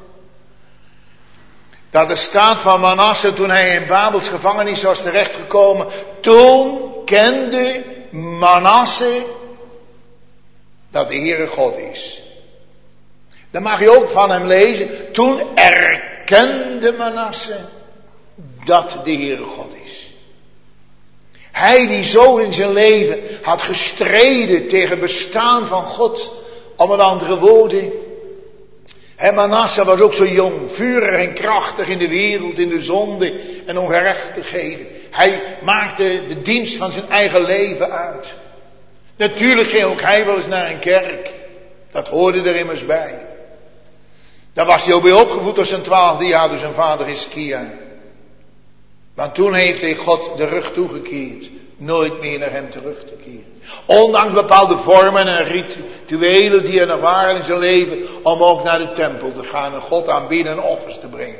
Dat er staat van Manasse toen hij in Babels gevangenis was terechtgekomen. Toen kende Manasse dat de Heere God is. Dan mag je ook van hem lezen. Toen erkende Manasse dat de Heere God is. Hij die zo in zijn leven had gestreden tegen het bestaan van God. Om met andere woorden. En Manasse was ook zo jong, vurig en krachtig in de wereld, in de zonde en ongerechtigheden. Hij maakte de dienst van zijn eigen leven uit. Natuurlijk ging ook hij wel eens naar een kerk. Dat hoorde er immers bij. Daar was hij ook bij opgevoed door zijn twaalfde jaar door zijn vader Hiskia. Want toen heeft hij God de rug toegekeerd. Nooit meer naar hem terug te keren. Ondanks bepaalde vormen en rituelen die er nog waren in zijn leven. Om ook naar de tempel te gaan en God aanbidden en offers te brengen.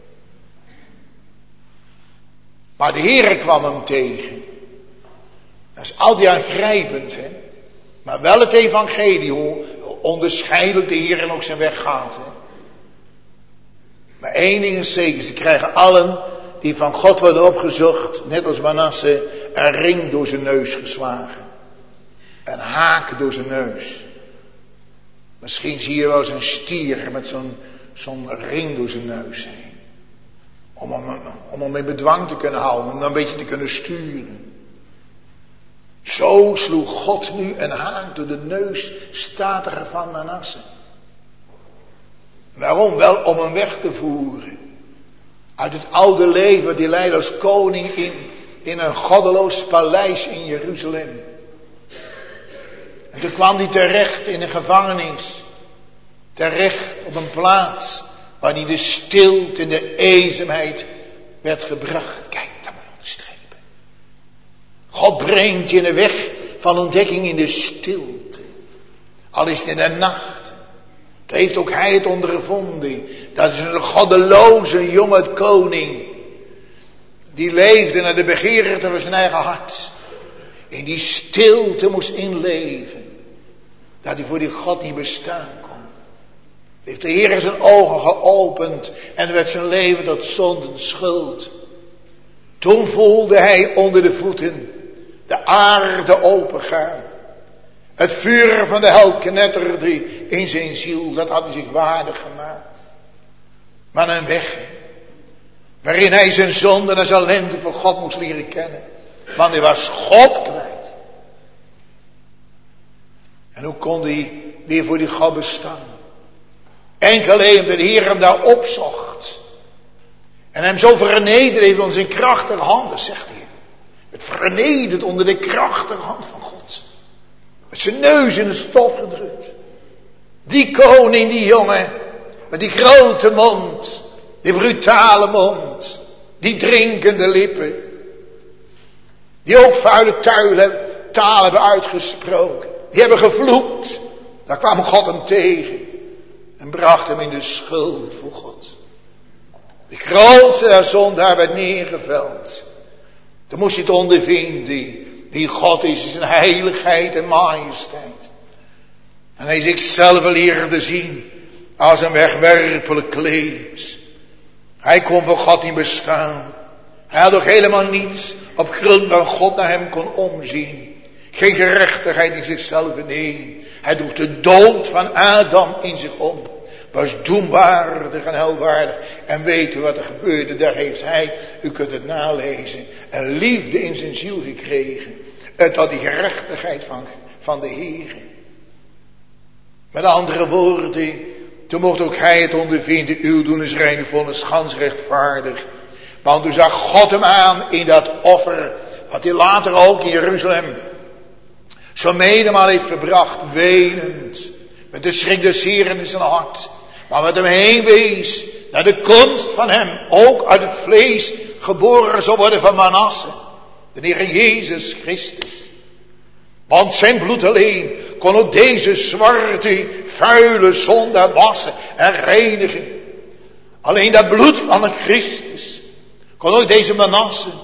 Maar de Heere kwam hem tegen. Dat is altijd aangrijpend, hè. Maar wel het evangelie, hoe onderscheidelijk de Heere ook zijn weg gaat, hè. Maar één ding is zeker, ze krijgen allen die van God worden opgezocht, net als Manasse, een ring door zijn neus geslagen. Een haak door zijn neus. Misschien zie je wel eens een stier met zo'n, zo'n ring door zijn neus heen. Om hem, om hem in bedwang te kunnen houden, om hem een beetje te kunnen sturen. Zo sloeg God nu een haak door de neus statiger van Manasse. Waarom? Wel om hem weg te voeren. Uit het oude leven dat hij leidde als koning in, in een goddeloos paleis in Jeruzalem. En toen kwam hij terecht in een gevangenis. Terecht op een plaats waar hij de stilte en de eenzaamheid werd gebracht. Kijk, dat moet je onderstrepen. God brengt je in de weg van ontdekking in de stilte. Al is het in de nacht. Dat heeft ook hij het ondervonden. Dat is een goddeloze jonge koning. Die leefde naar de begeerte van zijn eigen hart. In die stilte moest inleven. Dat hij voor die God niet bestaan kon. Heeft de Heer zijn ogen geopend. En werd zijn leven tot zonde en schuld. Toen voelde hij onder de voeten de aarde opengaan. Het vuur van de hel knetterde in zijn ziel. Dat had hij zich waardig gemaakt. Maar een weg. Waarin hij zijn zonde en zijn ellende voor God moest leren kennen. Want hij was God kwijt. En hoe kon hij weer voor die God bestaan? Enkel alleen de Heer hem daar opzocht. En hem zo vernederd heeft onder zijn krachtige handen, zegt hij. Het vernederd onder de krachtige hand van God. Met zijn neus in het stof gedrukt. Die koning, die jongen, met die grote mond, die brutale mond, die drinkende lippen, die ook vuile tuilen, taal hebben uitgesproken, die hebben gevloekt. Daar kwam God hem tegen en bracht hem in de schuld voor God. De grootste der zondaar werd neergeveld. Toen moest je het ondervinden. Die God is in zijn heiligheid en majesteit. En hij zichzelf leerde zien als een wegwerpelijk kleed. Hij kon voor God niet bestaan. Hij had ook helemaal niets op grond van God naar hem kon omzien. Geen gerechtigheid in zichzelf, nee. Hij droeg de dood van Adam in zich om. Was doemwaardig en helwaardig. En weet u wat er gebeurde? Daar heeft hij, u kunt het nalezen, een liefde in zijn ziel gekregen. Het had die gerechtigheid van, van de Heer. Met andere woorden, toen mocht ook hij het ondervinden. Uw doen is rein, uw vonnis gans rechtvaardig. Want toen zag God hem aan in dat offer, wat hij later ook in Jeruzalem zo menigmaal heeft gebracht, wenend, met de schrik des Heeren in zijn hart. Maar met hem heen wees naar de komst van hem, ook uit het vlees geboren zou worden van Manasse, de Heer Jezus Christus. Want zijn bloed alleen kon ook deze zwarte, vuile zonde wassen en reinigen. Alleen dat bloed van een Christus kon ook deze Manasse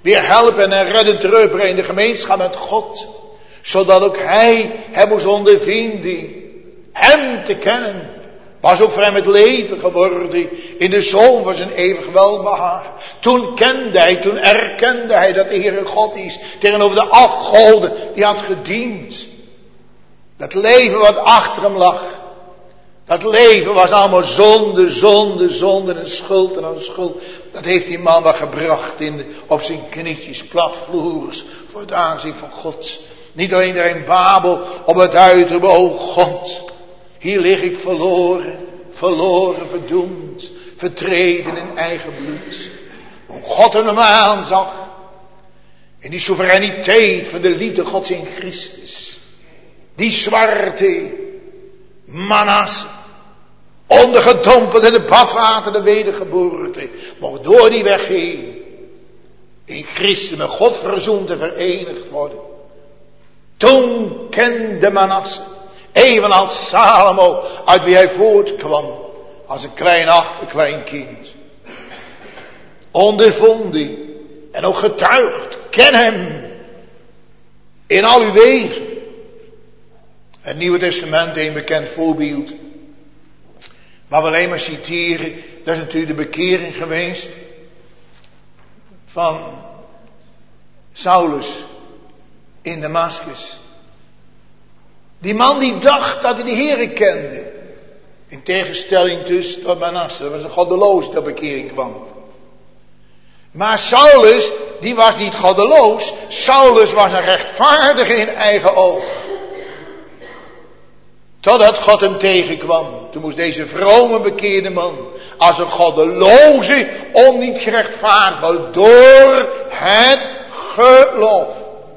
weer helpen en redden terugbrengen in de gemeenschap met God. Zodat ook hij hem moest ondervinden. Hem te kennen. Was ook voor hem het leven geworden. In de Zoon van zijn eeuwig welbehagen. Toen kende hij, toen erkende hij dat de Heere God is. Tegenover de afgoden die had gediend. Dat leven wat achter hem lag. Dat leven was allemaal zonde, zonde, zonde en schuld en schuld. Dat heeft die man wat gebracht in de, op zijn knietjes, platvloers, voor het aanzien van God. Niet alleen daar in Babel, op het uiterbe, o God. Hier lig ik verloren, verloren, verdoemd, vertreden in eigen bloed. Hoe God hem aanzag, in die soevereiniteit van de liefde Gods in Christus. Die zwarte Manasse, ondergedompeld in de badwater, de wedergeboorte, mocht door die weg heen in Christus met God verzoend en verenigd worden. Toen kende Manasse, evenals Salomo, uit wie hij voortkwam, als een klein achterklein kind. Ondervonden en ook getuigd, ken hem in al uw wegen. Het Nieuwe Testament, een bekend voorbeeld, waar we alleen maar citeren, dat is natuurlijk de bekering geweest van Saulus in Damascus. Die man die dacht dat hij de Heere kende. In tegenstelling dus tot Manasse, dat was een goddeloos dat bekering kwam. Maar Saulus, die was niet goddeloos. Saulus was een rechtvaardige in eigen oog. Totdat God hem tegenkwam. Toen moest deze vrome bekeerde man als een goddeloze om niet gerechtvaardigd worden door het geloof.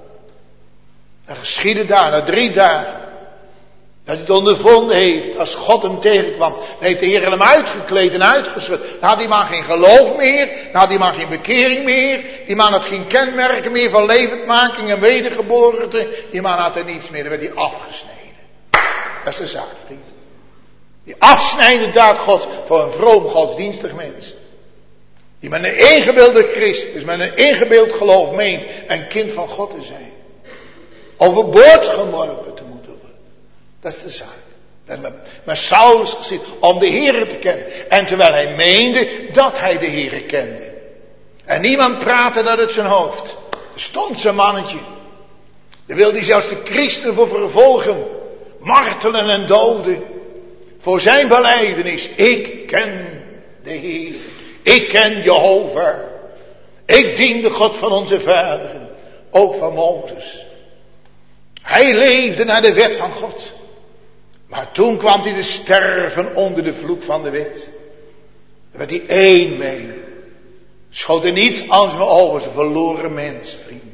En geschiedde daar na drie dagen. Dat hij het ondervonden heeft als God hem tegenkwam. Dan heeft de Heer hem uitgekleed en uitgeschud. Dan had die man geen geloof meer. Dan had die man geen bekering meer. Die man had geen kenmerken meer van levendmaking en wedergeboorte. Die man had er niets meer. Dan werd hij afgesneden. Dat is de zaak, vrienden. Die afsnijdende daad God voor een vroom godsdienstig mens. Die met een ingebeelde Christus, met een ingebeeld geloof meent een kind van God te zijn. Overboord gemorpen te moeten worden. Dat is de zaak. Dat met, met Saulus gezien om de Heere te kennen. En terwijl hij meende dat hij de Heere kende. En niemand praatte dat uit zijn hoofd. Er stond zijn mannetje. Daar wilde hij zelfs de christenen voor vervolgen. Martelen en doden. Voor zijn belijdenis. Ik ken de Heer. Ik ken Jehovah. Ik dien de God van onze vaderen. Ook van Mozes. Hij leefde naar de wet van God. Maar toen kwam hij te sterven onder de vloek van de wet. Daar werd hij één mee. Schoot er niets anders meer over. Een verloren mens, vrienden.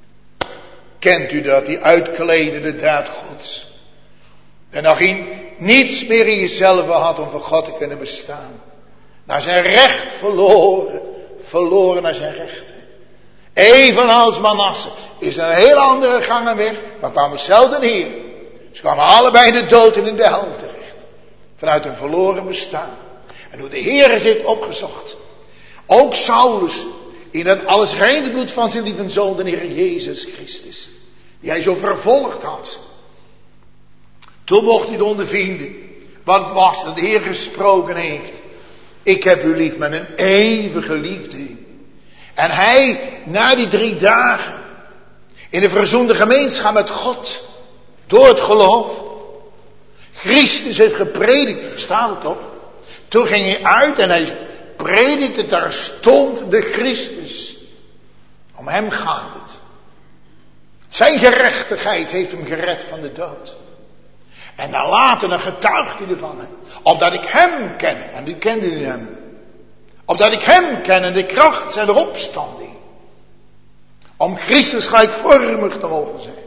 Kent u dat? Die uitkledende daad Gods. En nog geen niets meer in jezelf had om voor God te kunnen bestaan. Naar zijn recht verloren. Verloren naar zijn rechten. Evenals Manasse is er een heel andere gang en weg. Maar kwamen zelden hier. Ze kwamen allebei de dood en in de hel terecht. Vanuit een verloren bestaan. En hoe de Heere zit opgezocht. Ook Saulus. In dat alles reine bloed van zijn lieve zoon, de Heer Jezus Christus. Die hij zo vervolgd had. Toen mocht hij het ondervinden. Wat het was dat de Heer gesproken heeft. Ik heb u lief met een eeuwige liefde. En hij, na die drie dagen. In de verzoende gemeenschap met God. Door het geloof. Christus heeft gepredikt. Staat het op. Toen ging hij uit en hij predikte. Daar stond de Christus. Om hem gaat het. Zijn gerechtigheid heeft hem gered van de dood. En dan later dan getuigt hij ervan. Hè? Opdat ik hem ken. En die kende u hem. Opdat ik hem ken en de kracht zijn opstanding. Om Christus gelijkvormig te mogen zijn.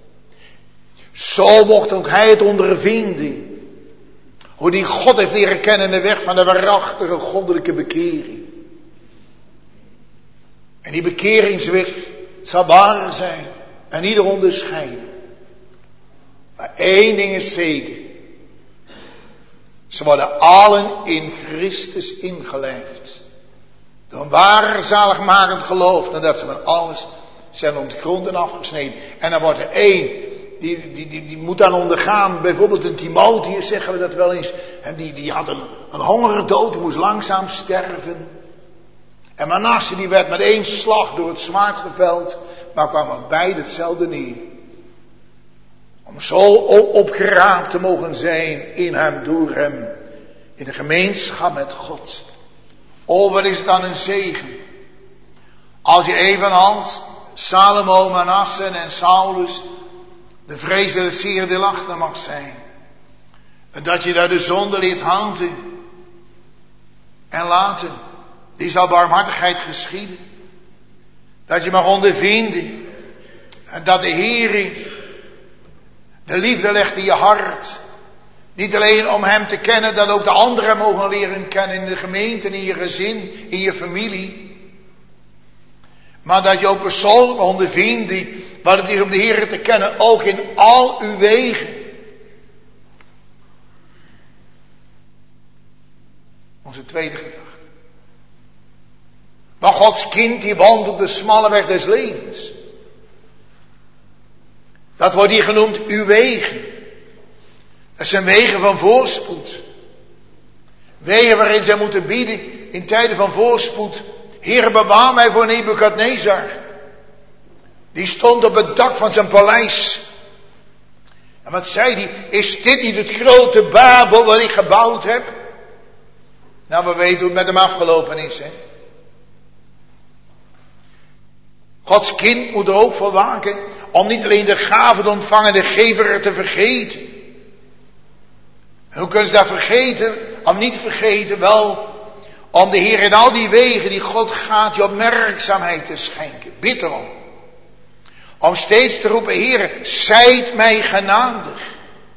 Zo mocht ook hij het ondervinden. Hoe die God heeft leren kennen in de weg van de waarachtige goddelijke bekering. En die bekeringsweg zal waar zijn. En ieder onderscheiden. Maar één ding is zeker. Ze worden allen in Christus ingelijfd. Door een waar zaligmakend geloof, nadat ze van alles zijn ontgrond en afgesneden. En dan wordt er één, die, die, die, die moet dan ondergaan, bijvoorbeeld een Timotheus, zeggen we dat wel eens. En die, die had een, een hongerdood, die moest langzaam sterven. En Manasse die werd met één slag door het zwaard geveld, maar kwam er beide hetzelfde neer. Om zo opgeraapt te mogen zijn in hem, door hem, in de gemeenschap met God. O, wat is het dan een zegen. Als je evenals Salomo, Manasse en Saulus de vrezen zeer deelachtig mag zijn. En dat je daar de zonde leert handen en laten. Die zal barmhartigheid geschieden. Dat je mag ondervinden. En dat de Heer de liefde legt in je hart. Niet alleen om hem te kennen, dat ook de anderen mogen leren kennen in de gemeente, in je gezin, in je familie. Maar dat je ook persoonlijk ondervindt wat het is om de Heer te kennen, ook in al uw wegen. Onze tweede gedachte. Maar Gods kind die wandelt op de smalle weg des levens. Dat wordt hier genoemd uw wegen. Dat zijn wegen van voorspoed. Wegen waarin zij moeten bieden in tijden van voorspoed. Heer, bewaar mij voor Nebukadnezar. Die stond op het dak van zijn paleis. En wat zei hij? Is dit niet het grote Babel wat ik gebouwd heb? Nou, we weten hoe het met hem afgelopen is, hè. Gods kind moet er ook voor waken om niet alleen de gave te ontvangen, de gever te vergeten. En hoe kunnen ze dat vergeten? Om niet vergeten, wel, om de Heer in al die wegen die God gaat, je opmerkzaamheid te schenken. Bid erom. Om steeds te roepen, Heer, zijt mij genadig.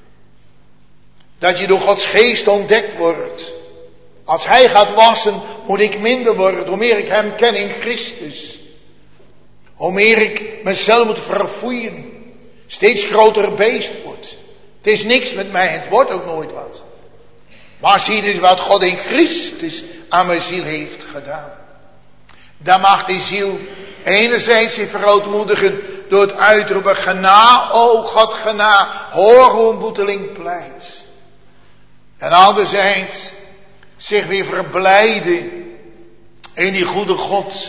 Dat je door Gods geest ontdekt wordt. Als Hij gaat wassen, moet ik minder worden, hoe meer ik Hem ken in Christus. Hoe meer ik mezelf moet verfoeien, steeds groter beest wordt. Het is niks met mij, het wordt ook nooit wat. Maar zie je wat God in Christus aan mijn ziel heeft gedaan. Dan mag die ziel enerzijds zich verootmoedigen door het uitroepen, gena, o God, gena, hoor hoe een boeteling pleit. En anderzijds zich weer verblijden in die goede God,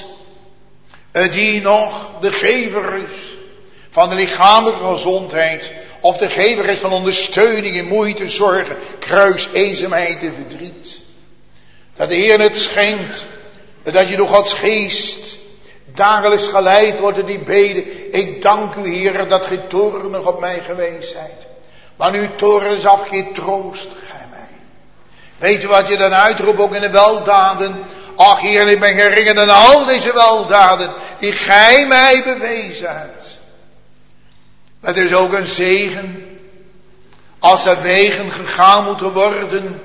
die nog de gever is van de lichamelijke gezondheid, of de gever is van ondersteuning in moeite, zorgen, kruis, eenzaamheid en verdriet. Dat de Heer het schenkt, dat je door Gods geest dagelijks geleid wordt in die beden. Ik dank u, Heer, dat gij toornig op mij geweest zijt. Maar nu toorn is afgeet, troost gij mij. Weet u wat je dan uitroept, ook in de weldaden? Ach, Heer, ik ben geringer dan al deze weldaden die gij mij bewezen hebt. Het is ook een zegen als er wegen gegaan moeten worden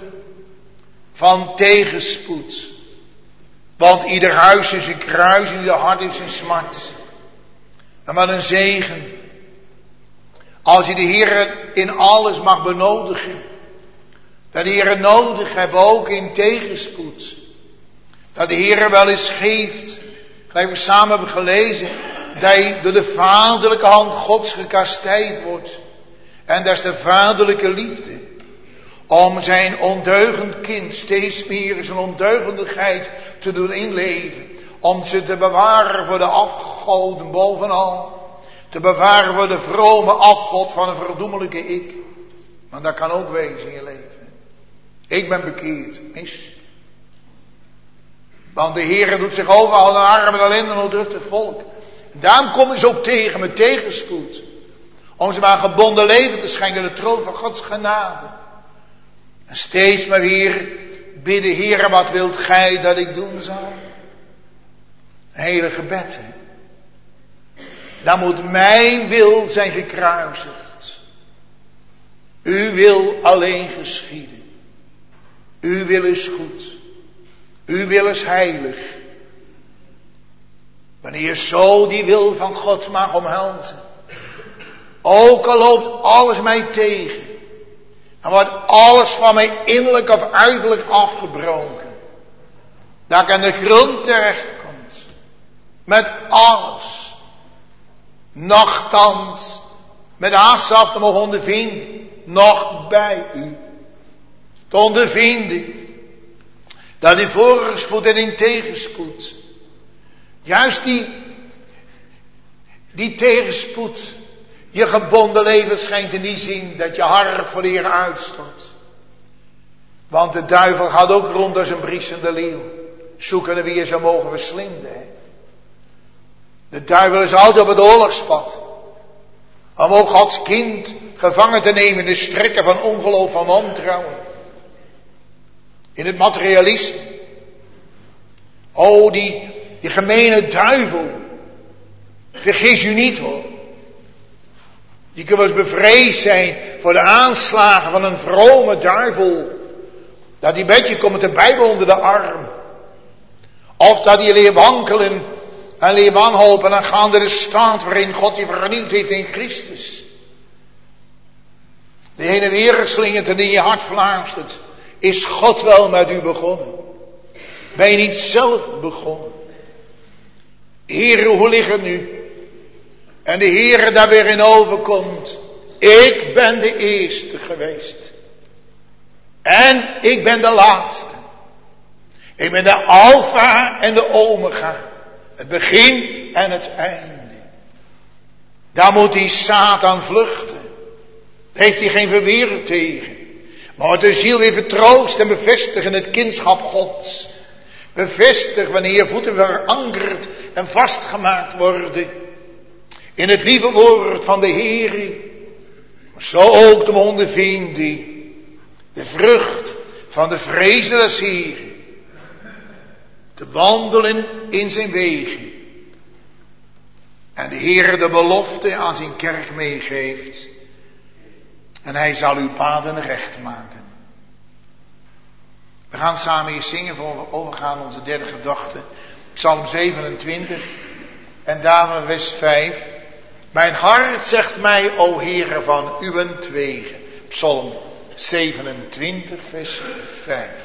van tegenspoed. Want ieder huis is een kruis en ieder hart is een smart. En wat een zegen als je de Heer in alles mag benodigen. Dat de Heer nodig hebt ook in tegenspoed. Dat de Heer wel eens geeft, gelijk we samen hebben gelezen, dat hij door de vaderlijke hand Gods gekastijd wordt. En dat is de vaderlijke liefde. Om zijn ondeugend kind steeds meer zijn ondeugendigheid te doen inleven. Om ze te bewaren voor de afgoden bovenal. Te bewaren voor de vrome afgod van een verdoemelijke ik. Maar dat kan ook wezen in je leven. Ik ben bekeerd, mis. Want de Heer doet zich overal een arm en alleen een onrustig volk. En daarom komen ze ook tegen met tegenspoed. Om ze maar een gebonden leven te schenken, de troon van Gods genade. En steeds maar weer bidden, Heer, wat wilt gij dat ik doen zal? Een hele gebed, hè. Dan moet mijn wil zijn gekruisigd. Uw wil alleen geschieden. Uw wil is goed. Uw wil is heilig. Wanneer je zo die wil van God mag omhelzen. Ook al loopt alles mij tegen. En wordt alles van mij innerlijk of uiterlijk afgebroken. dat ik aan de grond terechtkomt. Met alles. Nochtans, met Asaf te mogen ondervinden. Nog bij u. Te ondervinden. Dat in voorspoed en in tegenspoed. Juist die, die tegenspoed. Je gebonden leven schijnt in die zin dat je hart voor de Heer uitstort. Want de duivel gaat ook rond als een briesende leeuw. Zoekende wie je zou mogen verslinden. Hè? De duivel is altijd op het oorlogspad. Om ook Gods kind gevangen te nemen in de strikken van ongeloof, van wantrouwen. In het materialisme. O, die, die gemene duivel. Vergis u niet hoor. Je kunt wel eens bevreesd zijn voor de aanslagen van een vrome duivel. Dat die met je komt met de Bijbel onder de arm. Of dat die leert wankelen en leert wanhopen en gaande de staat waarin God je vernieuwd heeft in Christus. De heen en weer slingert en in je hart fluistert. Is God wel met u begonnen? Ben je niet zelf begonnen? Heere, hoe ligt het nu? En de Heere daar weer in overkomt. Ik ben de eerste geweest. En ik ben de laatste. Ik ben de Alpha en de Omega. Het begin en het einde. Daar moet die Satan vluchten. Daar heeft hij geen verweer tegen. Maar wordt de ziel weer vertroost en bevestigd in het kindschap Gods. Bevestigd wanneer je voeten verankerd en vastgemaakt worden. In het lieve woord van de Heer. Zo ook de ondervinding. De vrucht van de vrezen des Heeren. Te wandelen in zijn wegen. En de Heer de belofte aan zijn kerk meegeeft. En hij zal uw paden recht maken. We gaan samen hier zingen voor we overgaan onze derde gedachte. Psalm zevenentwintig. En daarvan vers vijf. Mijn hart zegt mij, o Heere, van uwentwege. Psalm zevenentwintig vers vijf.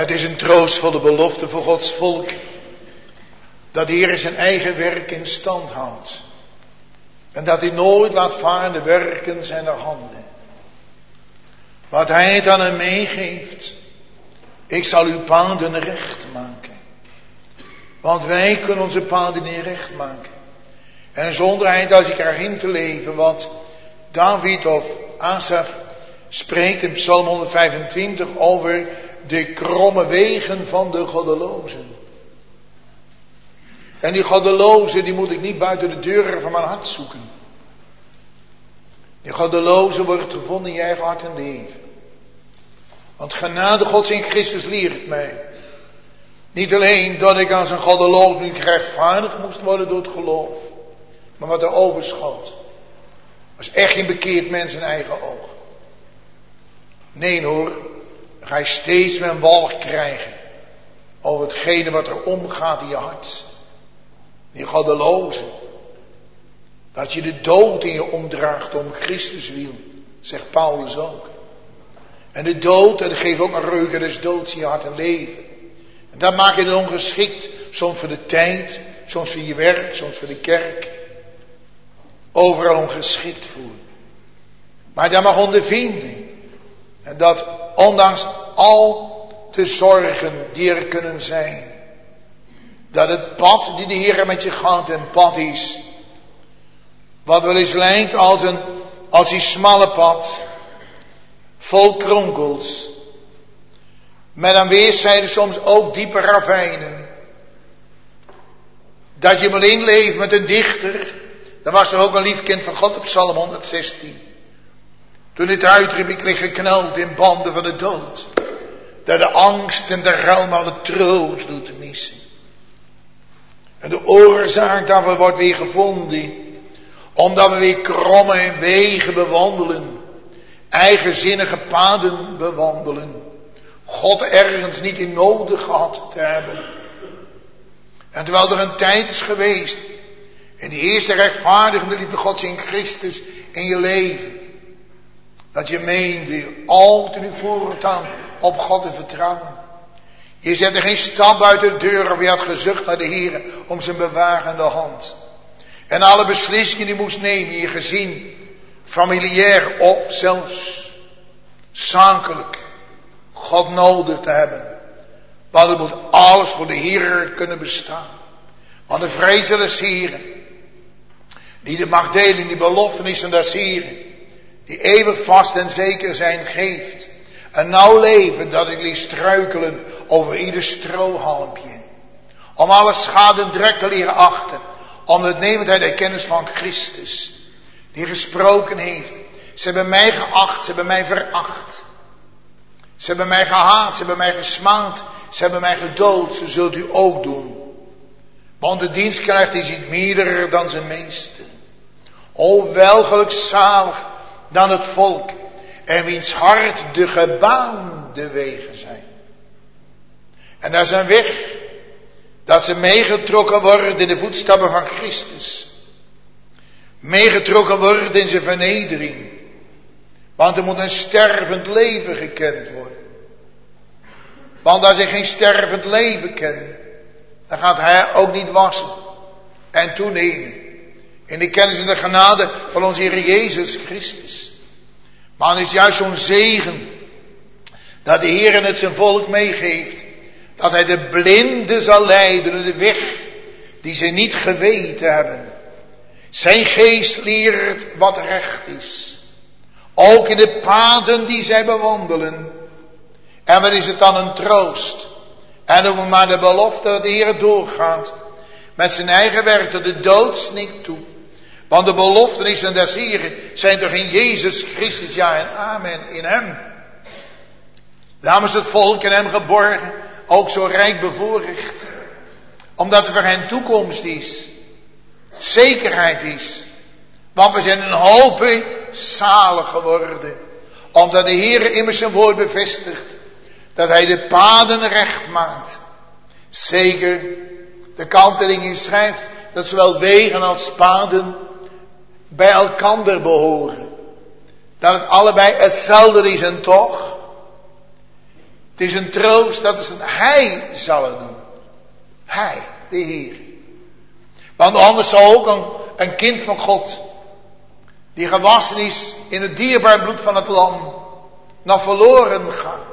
Het is een troostvolle belofte voor Gods volk, dat de Heer zijn eigen werk in stand houdt. En dat hij nooit laat varen de werken zijner handen. Wat hij het aan hem meegeeft. Ik zal uw paden recht maken. Want wij kunnen onze paden niet recht maken. En zonder hij als ik erin te leven wat David of Asaf spreekt in Psalm honderdvijfentwintig over de kromme wegen van de goddelozen. En die goddelozen die moet ik niet buiten de deuren van mijn hart zoeken. Die goddelozen wordt gevonden in je eigen hart en leven. Want genade Gods in Christus leert mij. Niet alleen dat ik als een goddeloos niet rechtvaardig moest worden door het geloof. Maar wat er overschoot. Was echt geen bekeerd mens in eigen oog. Nee hoor. Dan ga je steeds meer een walg krijgen. Over hetgene wat er omgaat in je hart. Die goddelozen. Dat je de dood in je omdraagt om Christus wil. Zegt Paulus ook. En de dood, en dat geeft ook een reuk, er is dood in je hart en leven. En dat maak je dan ongeschikt. Soms voor de tijd, soms voor je werk, soms voor de kerk. Overal ongeschikt voor. Maar dat mag ondervinden. En dat ondanks al de zorgen die er kunnen zijn. Dat het pad die de Heer met je gaat een pad is. Wat wel eens lijkt als een, als die smalle pad. Vol kronkels. Met aan weerszijden soms ook diepe ravijnen. Dat je maar inleeft met een dichter. Dan was er ook een lief kind van God op Psalm honderdzestien. Toen het uitriep, ik lig gekneld in banden van de dood. Dat de angst en de rouw alle troost doet missen. En de oorzaak daarvan wordt weer gevonden. Omdat we weer kromme wegen bewandelen. Eigenzinnige paden bewandelen. God ergens niet in nodig gehad te hebben. En terwijl er een tijd is geweest. En die eerste rechtvaardigende liefde Gods in Christus in je leven. Dat je meende altijd nu voortaan op God te vertrouwen. Je zette geen stap buiten de deur of je had gezucht naar de Heer om zijn bewarende hand. En alle beslissingen die je moest nemen in je gezin, familiair of zelfs zakelijk, God nodig te hebben. Want het moet alles voor de Heer kunnen bestaan. Want de vrezen des Heeren, die de macht delen, die beloftenissen des Heeren, die eeuwig vast en zeker zijn geeft. Een nauw leven dat ik liet struikelen over ieder strohalmpje. Om alle schade en drek te leren achten. Om de nemendheid der kennis van Christus. Die gesproken heeft. Ze hebben mij geacht, ze hebben mij veracht. Ze hebben mij gehaat, ze hebben mij gesmaad. Ze hebben mij gedood, ze zult u ook doen. Want de dienstknecht is niet meerder dan zijn meester. O welgelukzalig dan het volk. En wiens hart de gebaande wegen zijn. En daar is een weg. Dat ze meegetrokken worden in de voetstappen van Christus. Meegetrokken worden in zijn vernedering. Want er moet een stervend leven gekend worden. Want als ik geen stervend leven ken. Dan gaat hij ook niet wassen. En toenemen. In de kennis en de genade van onze Heer Jezus Christus. Maar het is juist zo'n zegen. Dat de Heer het zijn volk meegeeft. Dat hij de blinden zal leiden in de weg die ze niet geweten hebben. Zijn geest leert wat recht is. Ook in de paden die zij bewandelen. En wat is het dan een troost. En dan maar de belofte dat de Heer doorgaat. Met zijn eigen werk tot de dood snikt toe. Want de beloftenissen des Heren zijn toch in Jezus Christus, ja en amen, in hem. Daarom is het volk in hem geborgen, ook zo rijk bevoorrecht. Omdat er voor hen toekomst is. Zekerheid is. Want we zijn een hoop zalig geworden. Omdat de Heer immers zijn woord bevestigt. Dat hij de paden recht maakt. Zeker de kanteling schrijft dat zowel wegen als paden bij elkander behoren. Dat het allebei hetzelfde is en toch. Het is een troost dat is een Hij zal het doen. Hij, de Heer. Want anders zou ook een, een kind van God, die gewassen is in het dierbaar bloed van het lam, naar verloren gaan.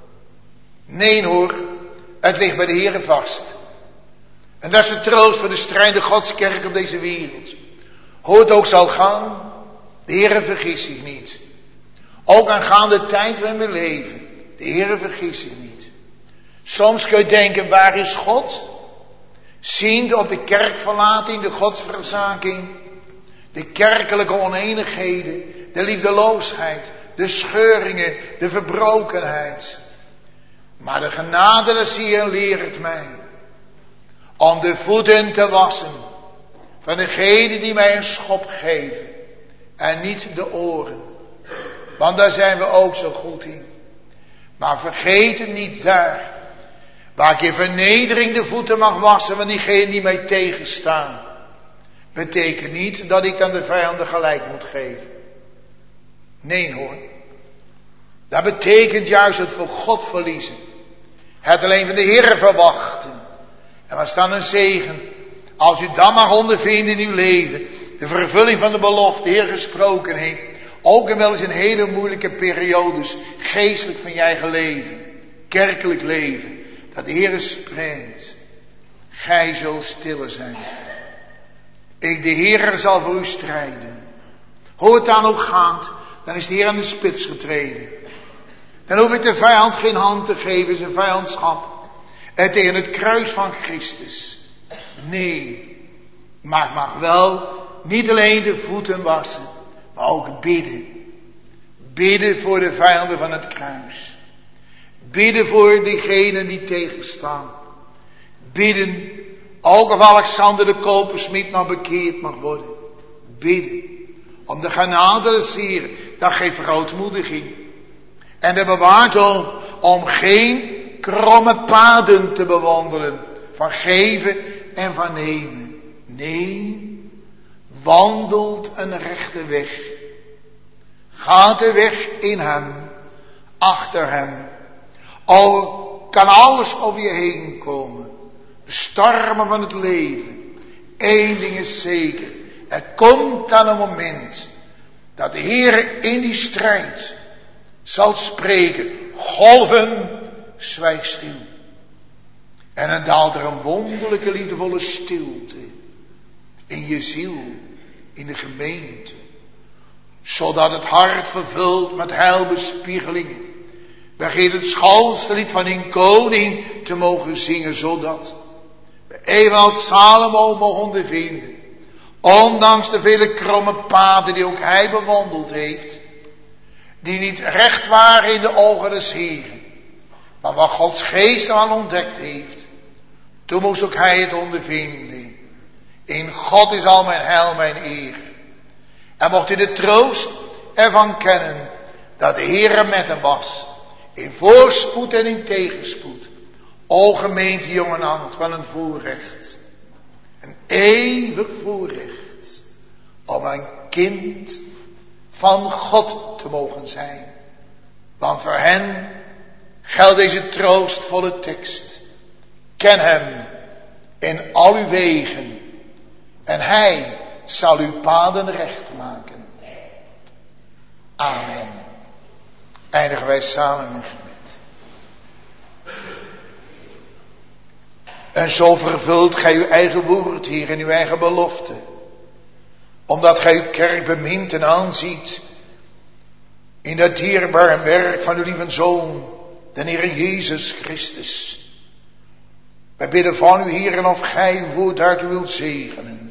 Nee hoor, het ligt bij de Heer vast. En dat is de troost voor de strijdende Godskerk op deze wereld. Hoe het ook zal gaan, de Heer vergist zich niet. Ook aangaande de tijd waarin we leven, de Heer vergist zich niet. Soms kun je denken, waar is God? Ziende op de kerkverlating, de godsverzaking, de kerkelijke oneenigheden, de liefdeloosheid, de scheuringen, de verbrokenheid. Maar de genade des Heeren leert mij om de voeten te wassen van degenen die mij een schop geven en niet de oren. Want daar zijn we ook zo goed in. Maar vergeet het niet daar, waar ik in vernedering de voeten mag wassen van diegenen die mij tegenstaan. Betekent niet dat ik dan de vijanden gelijk moet geven. Nee hoor. Dat betekent juist het voor God verliezen. Het alleen van de Heer verwachten. En wat staan een zegen. Als u dan mag ondervinden in uw leven. De vervulling van de belofte, de Heer gesproken heeft. Ook en wel eens in hele moeilijke periodes. Geestelijk van je eigen leven. Kerkelijk leven. Dat de Heer spreekt. Gij zult stille zijn. Ik, de Heer, zal voor u strijden. Hoe het dan ook gaat, dan is de Heer aan de spits getreden. Dan hoef ik de vijand geen hand te geven, zijn vijandschap. En tegen het kruis van Christus. Nee, maar ik mag wel niet alleen de voeten wassen, maar ook bidden. Bidden voor de vijanden van het kruis. Bidden voor diegenen die tegenstaan. Bidden, ook of Alexander de kopersmid nog bekeerd mag worden. Bidden, om de genade des Heeren, dat geeft verootmoediging. En dat bewaart ons om geen kromme paden te bewandelen. Van geven en van nemen. Nee, wandelt een rechte weg. Gaat de weg in hem, achter hem. Al kan alles over je heen komen. De stormen van het leven. Eén ding is zeker. Er komt dan een moment dat de Heer in die strijd zal spreken. Golven, zwijg stil. En dan daalt er een wonderlijke liefdevolle stilte in je ziel, in de gemeente. Zodat het hart vervult met heilbespiegelingen. Begint het schoonste lied van een koning te mogen zingen, zodat we evenals Salomo mogen ondervinden. Ondanks de vele kromme paden die ook hij bewandeld heeft. Die niet recht waren in de ogen des Heeren. Maar wat Gods geest aan ontdekt heeft. Toen moest ook hij het ondervinden. In God is al mijn heil, mijn eer. En mocht hij de troost ervan kennen. Dat de Heere met hem was. In voorspoed en in tegenspoed. O gemeente Jongenand, wat een voorrecht. Een eeuwig voorrecht. Om een kind van God te mogen zijn. Want voor hen geldt deze troostvolle tekst. Ken hem in al uw wegen. En hij zal uw paden recht maken. Amen. Eindigen wij samen met gebed. En zo vervult gij uw eigen woord, Heer, en uw eigen belofte. Omdat gij uw kerk bemint en aanziet. In dat dierbare werk van uw lieve Zoon, de Heer Jezus Christus. Wij bidden van u, Heer, of gij uw woord daartoe wilt zegenen.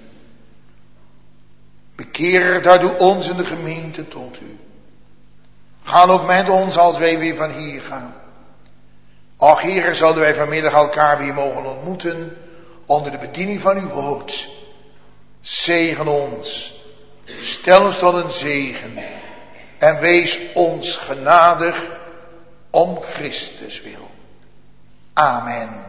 Bekeer daartoe ons in de gemeente tot u. Ga ook met ons als wij weer van hier gaan. Och, Heer, zouden wij vanmiddag elkaar weer mogen ontmoeten onder de bediening van uw woord. Zegen ons. Stel ons tot een zegen. En wees ons genadig om Christus wil. Amen.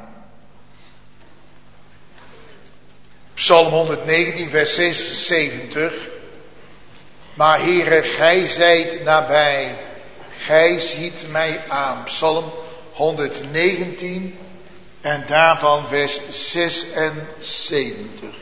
Psalm honderdnegentien, vers zesenzeventig. Maar Heere, gij zijt nabij. Gij ziet mij aan. Psalm honderdnegentien en daarvan vers zesenzeventig.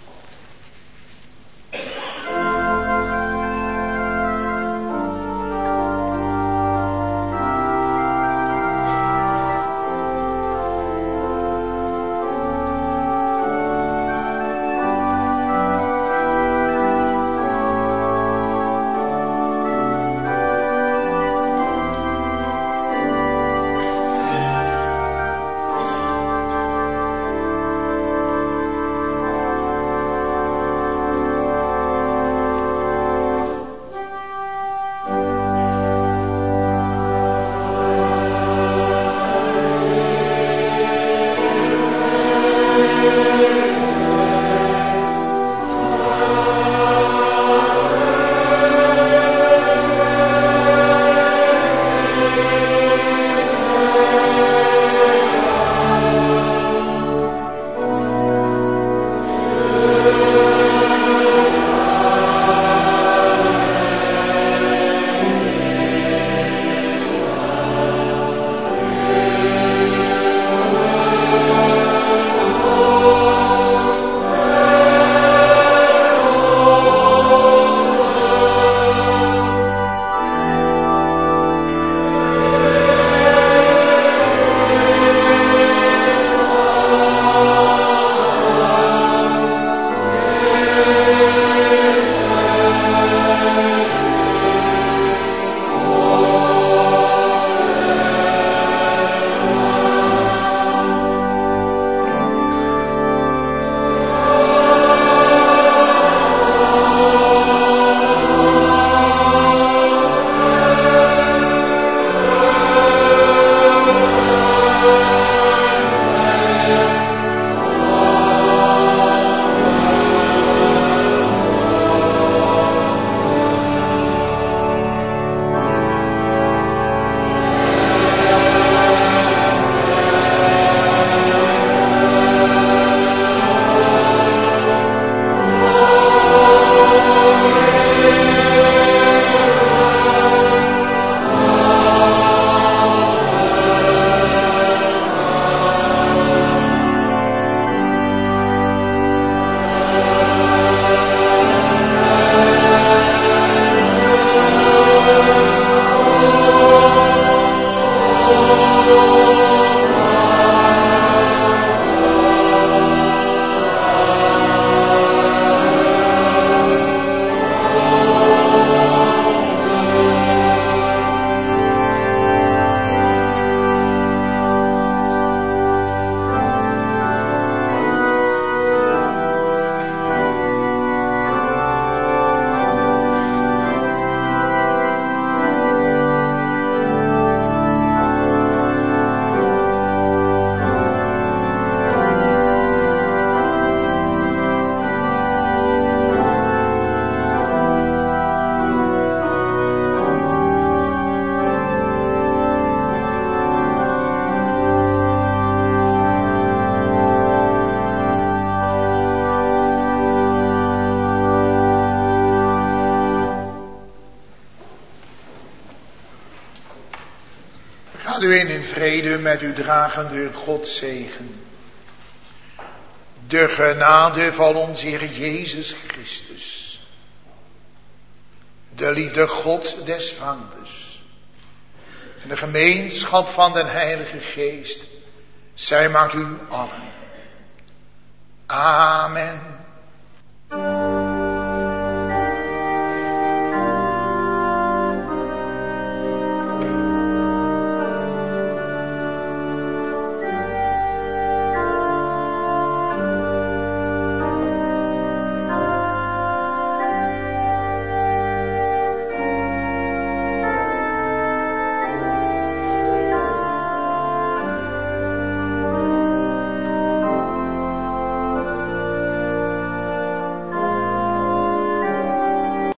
Gaat u in in vrede met uw dragende Godzegen. De genade van onze Heer Jezus Christus. De liefde God des Vaders. En de gemeenschap van den Heilige Geest. Zij maakt u allen. Amen.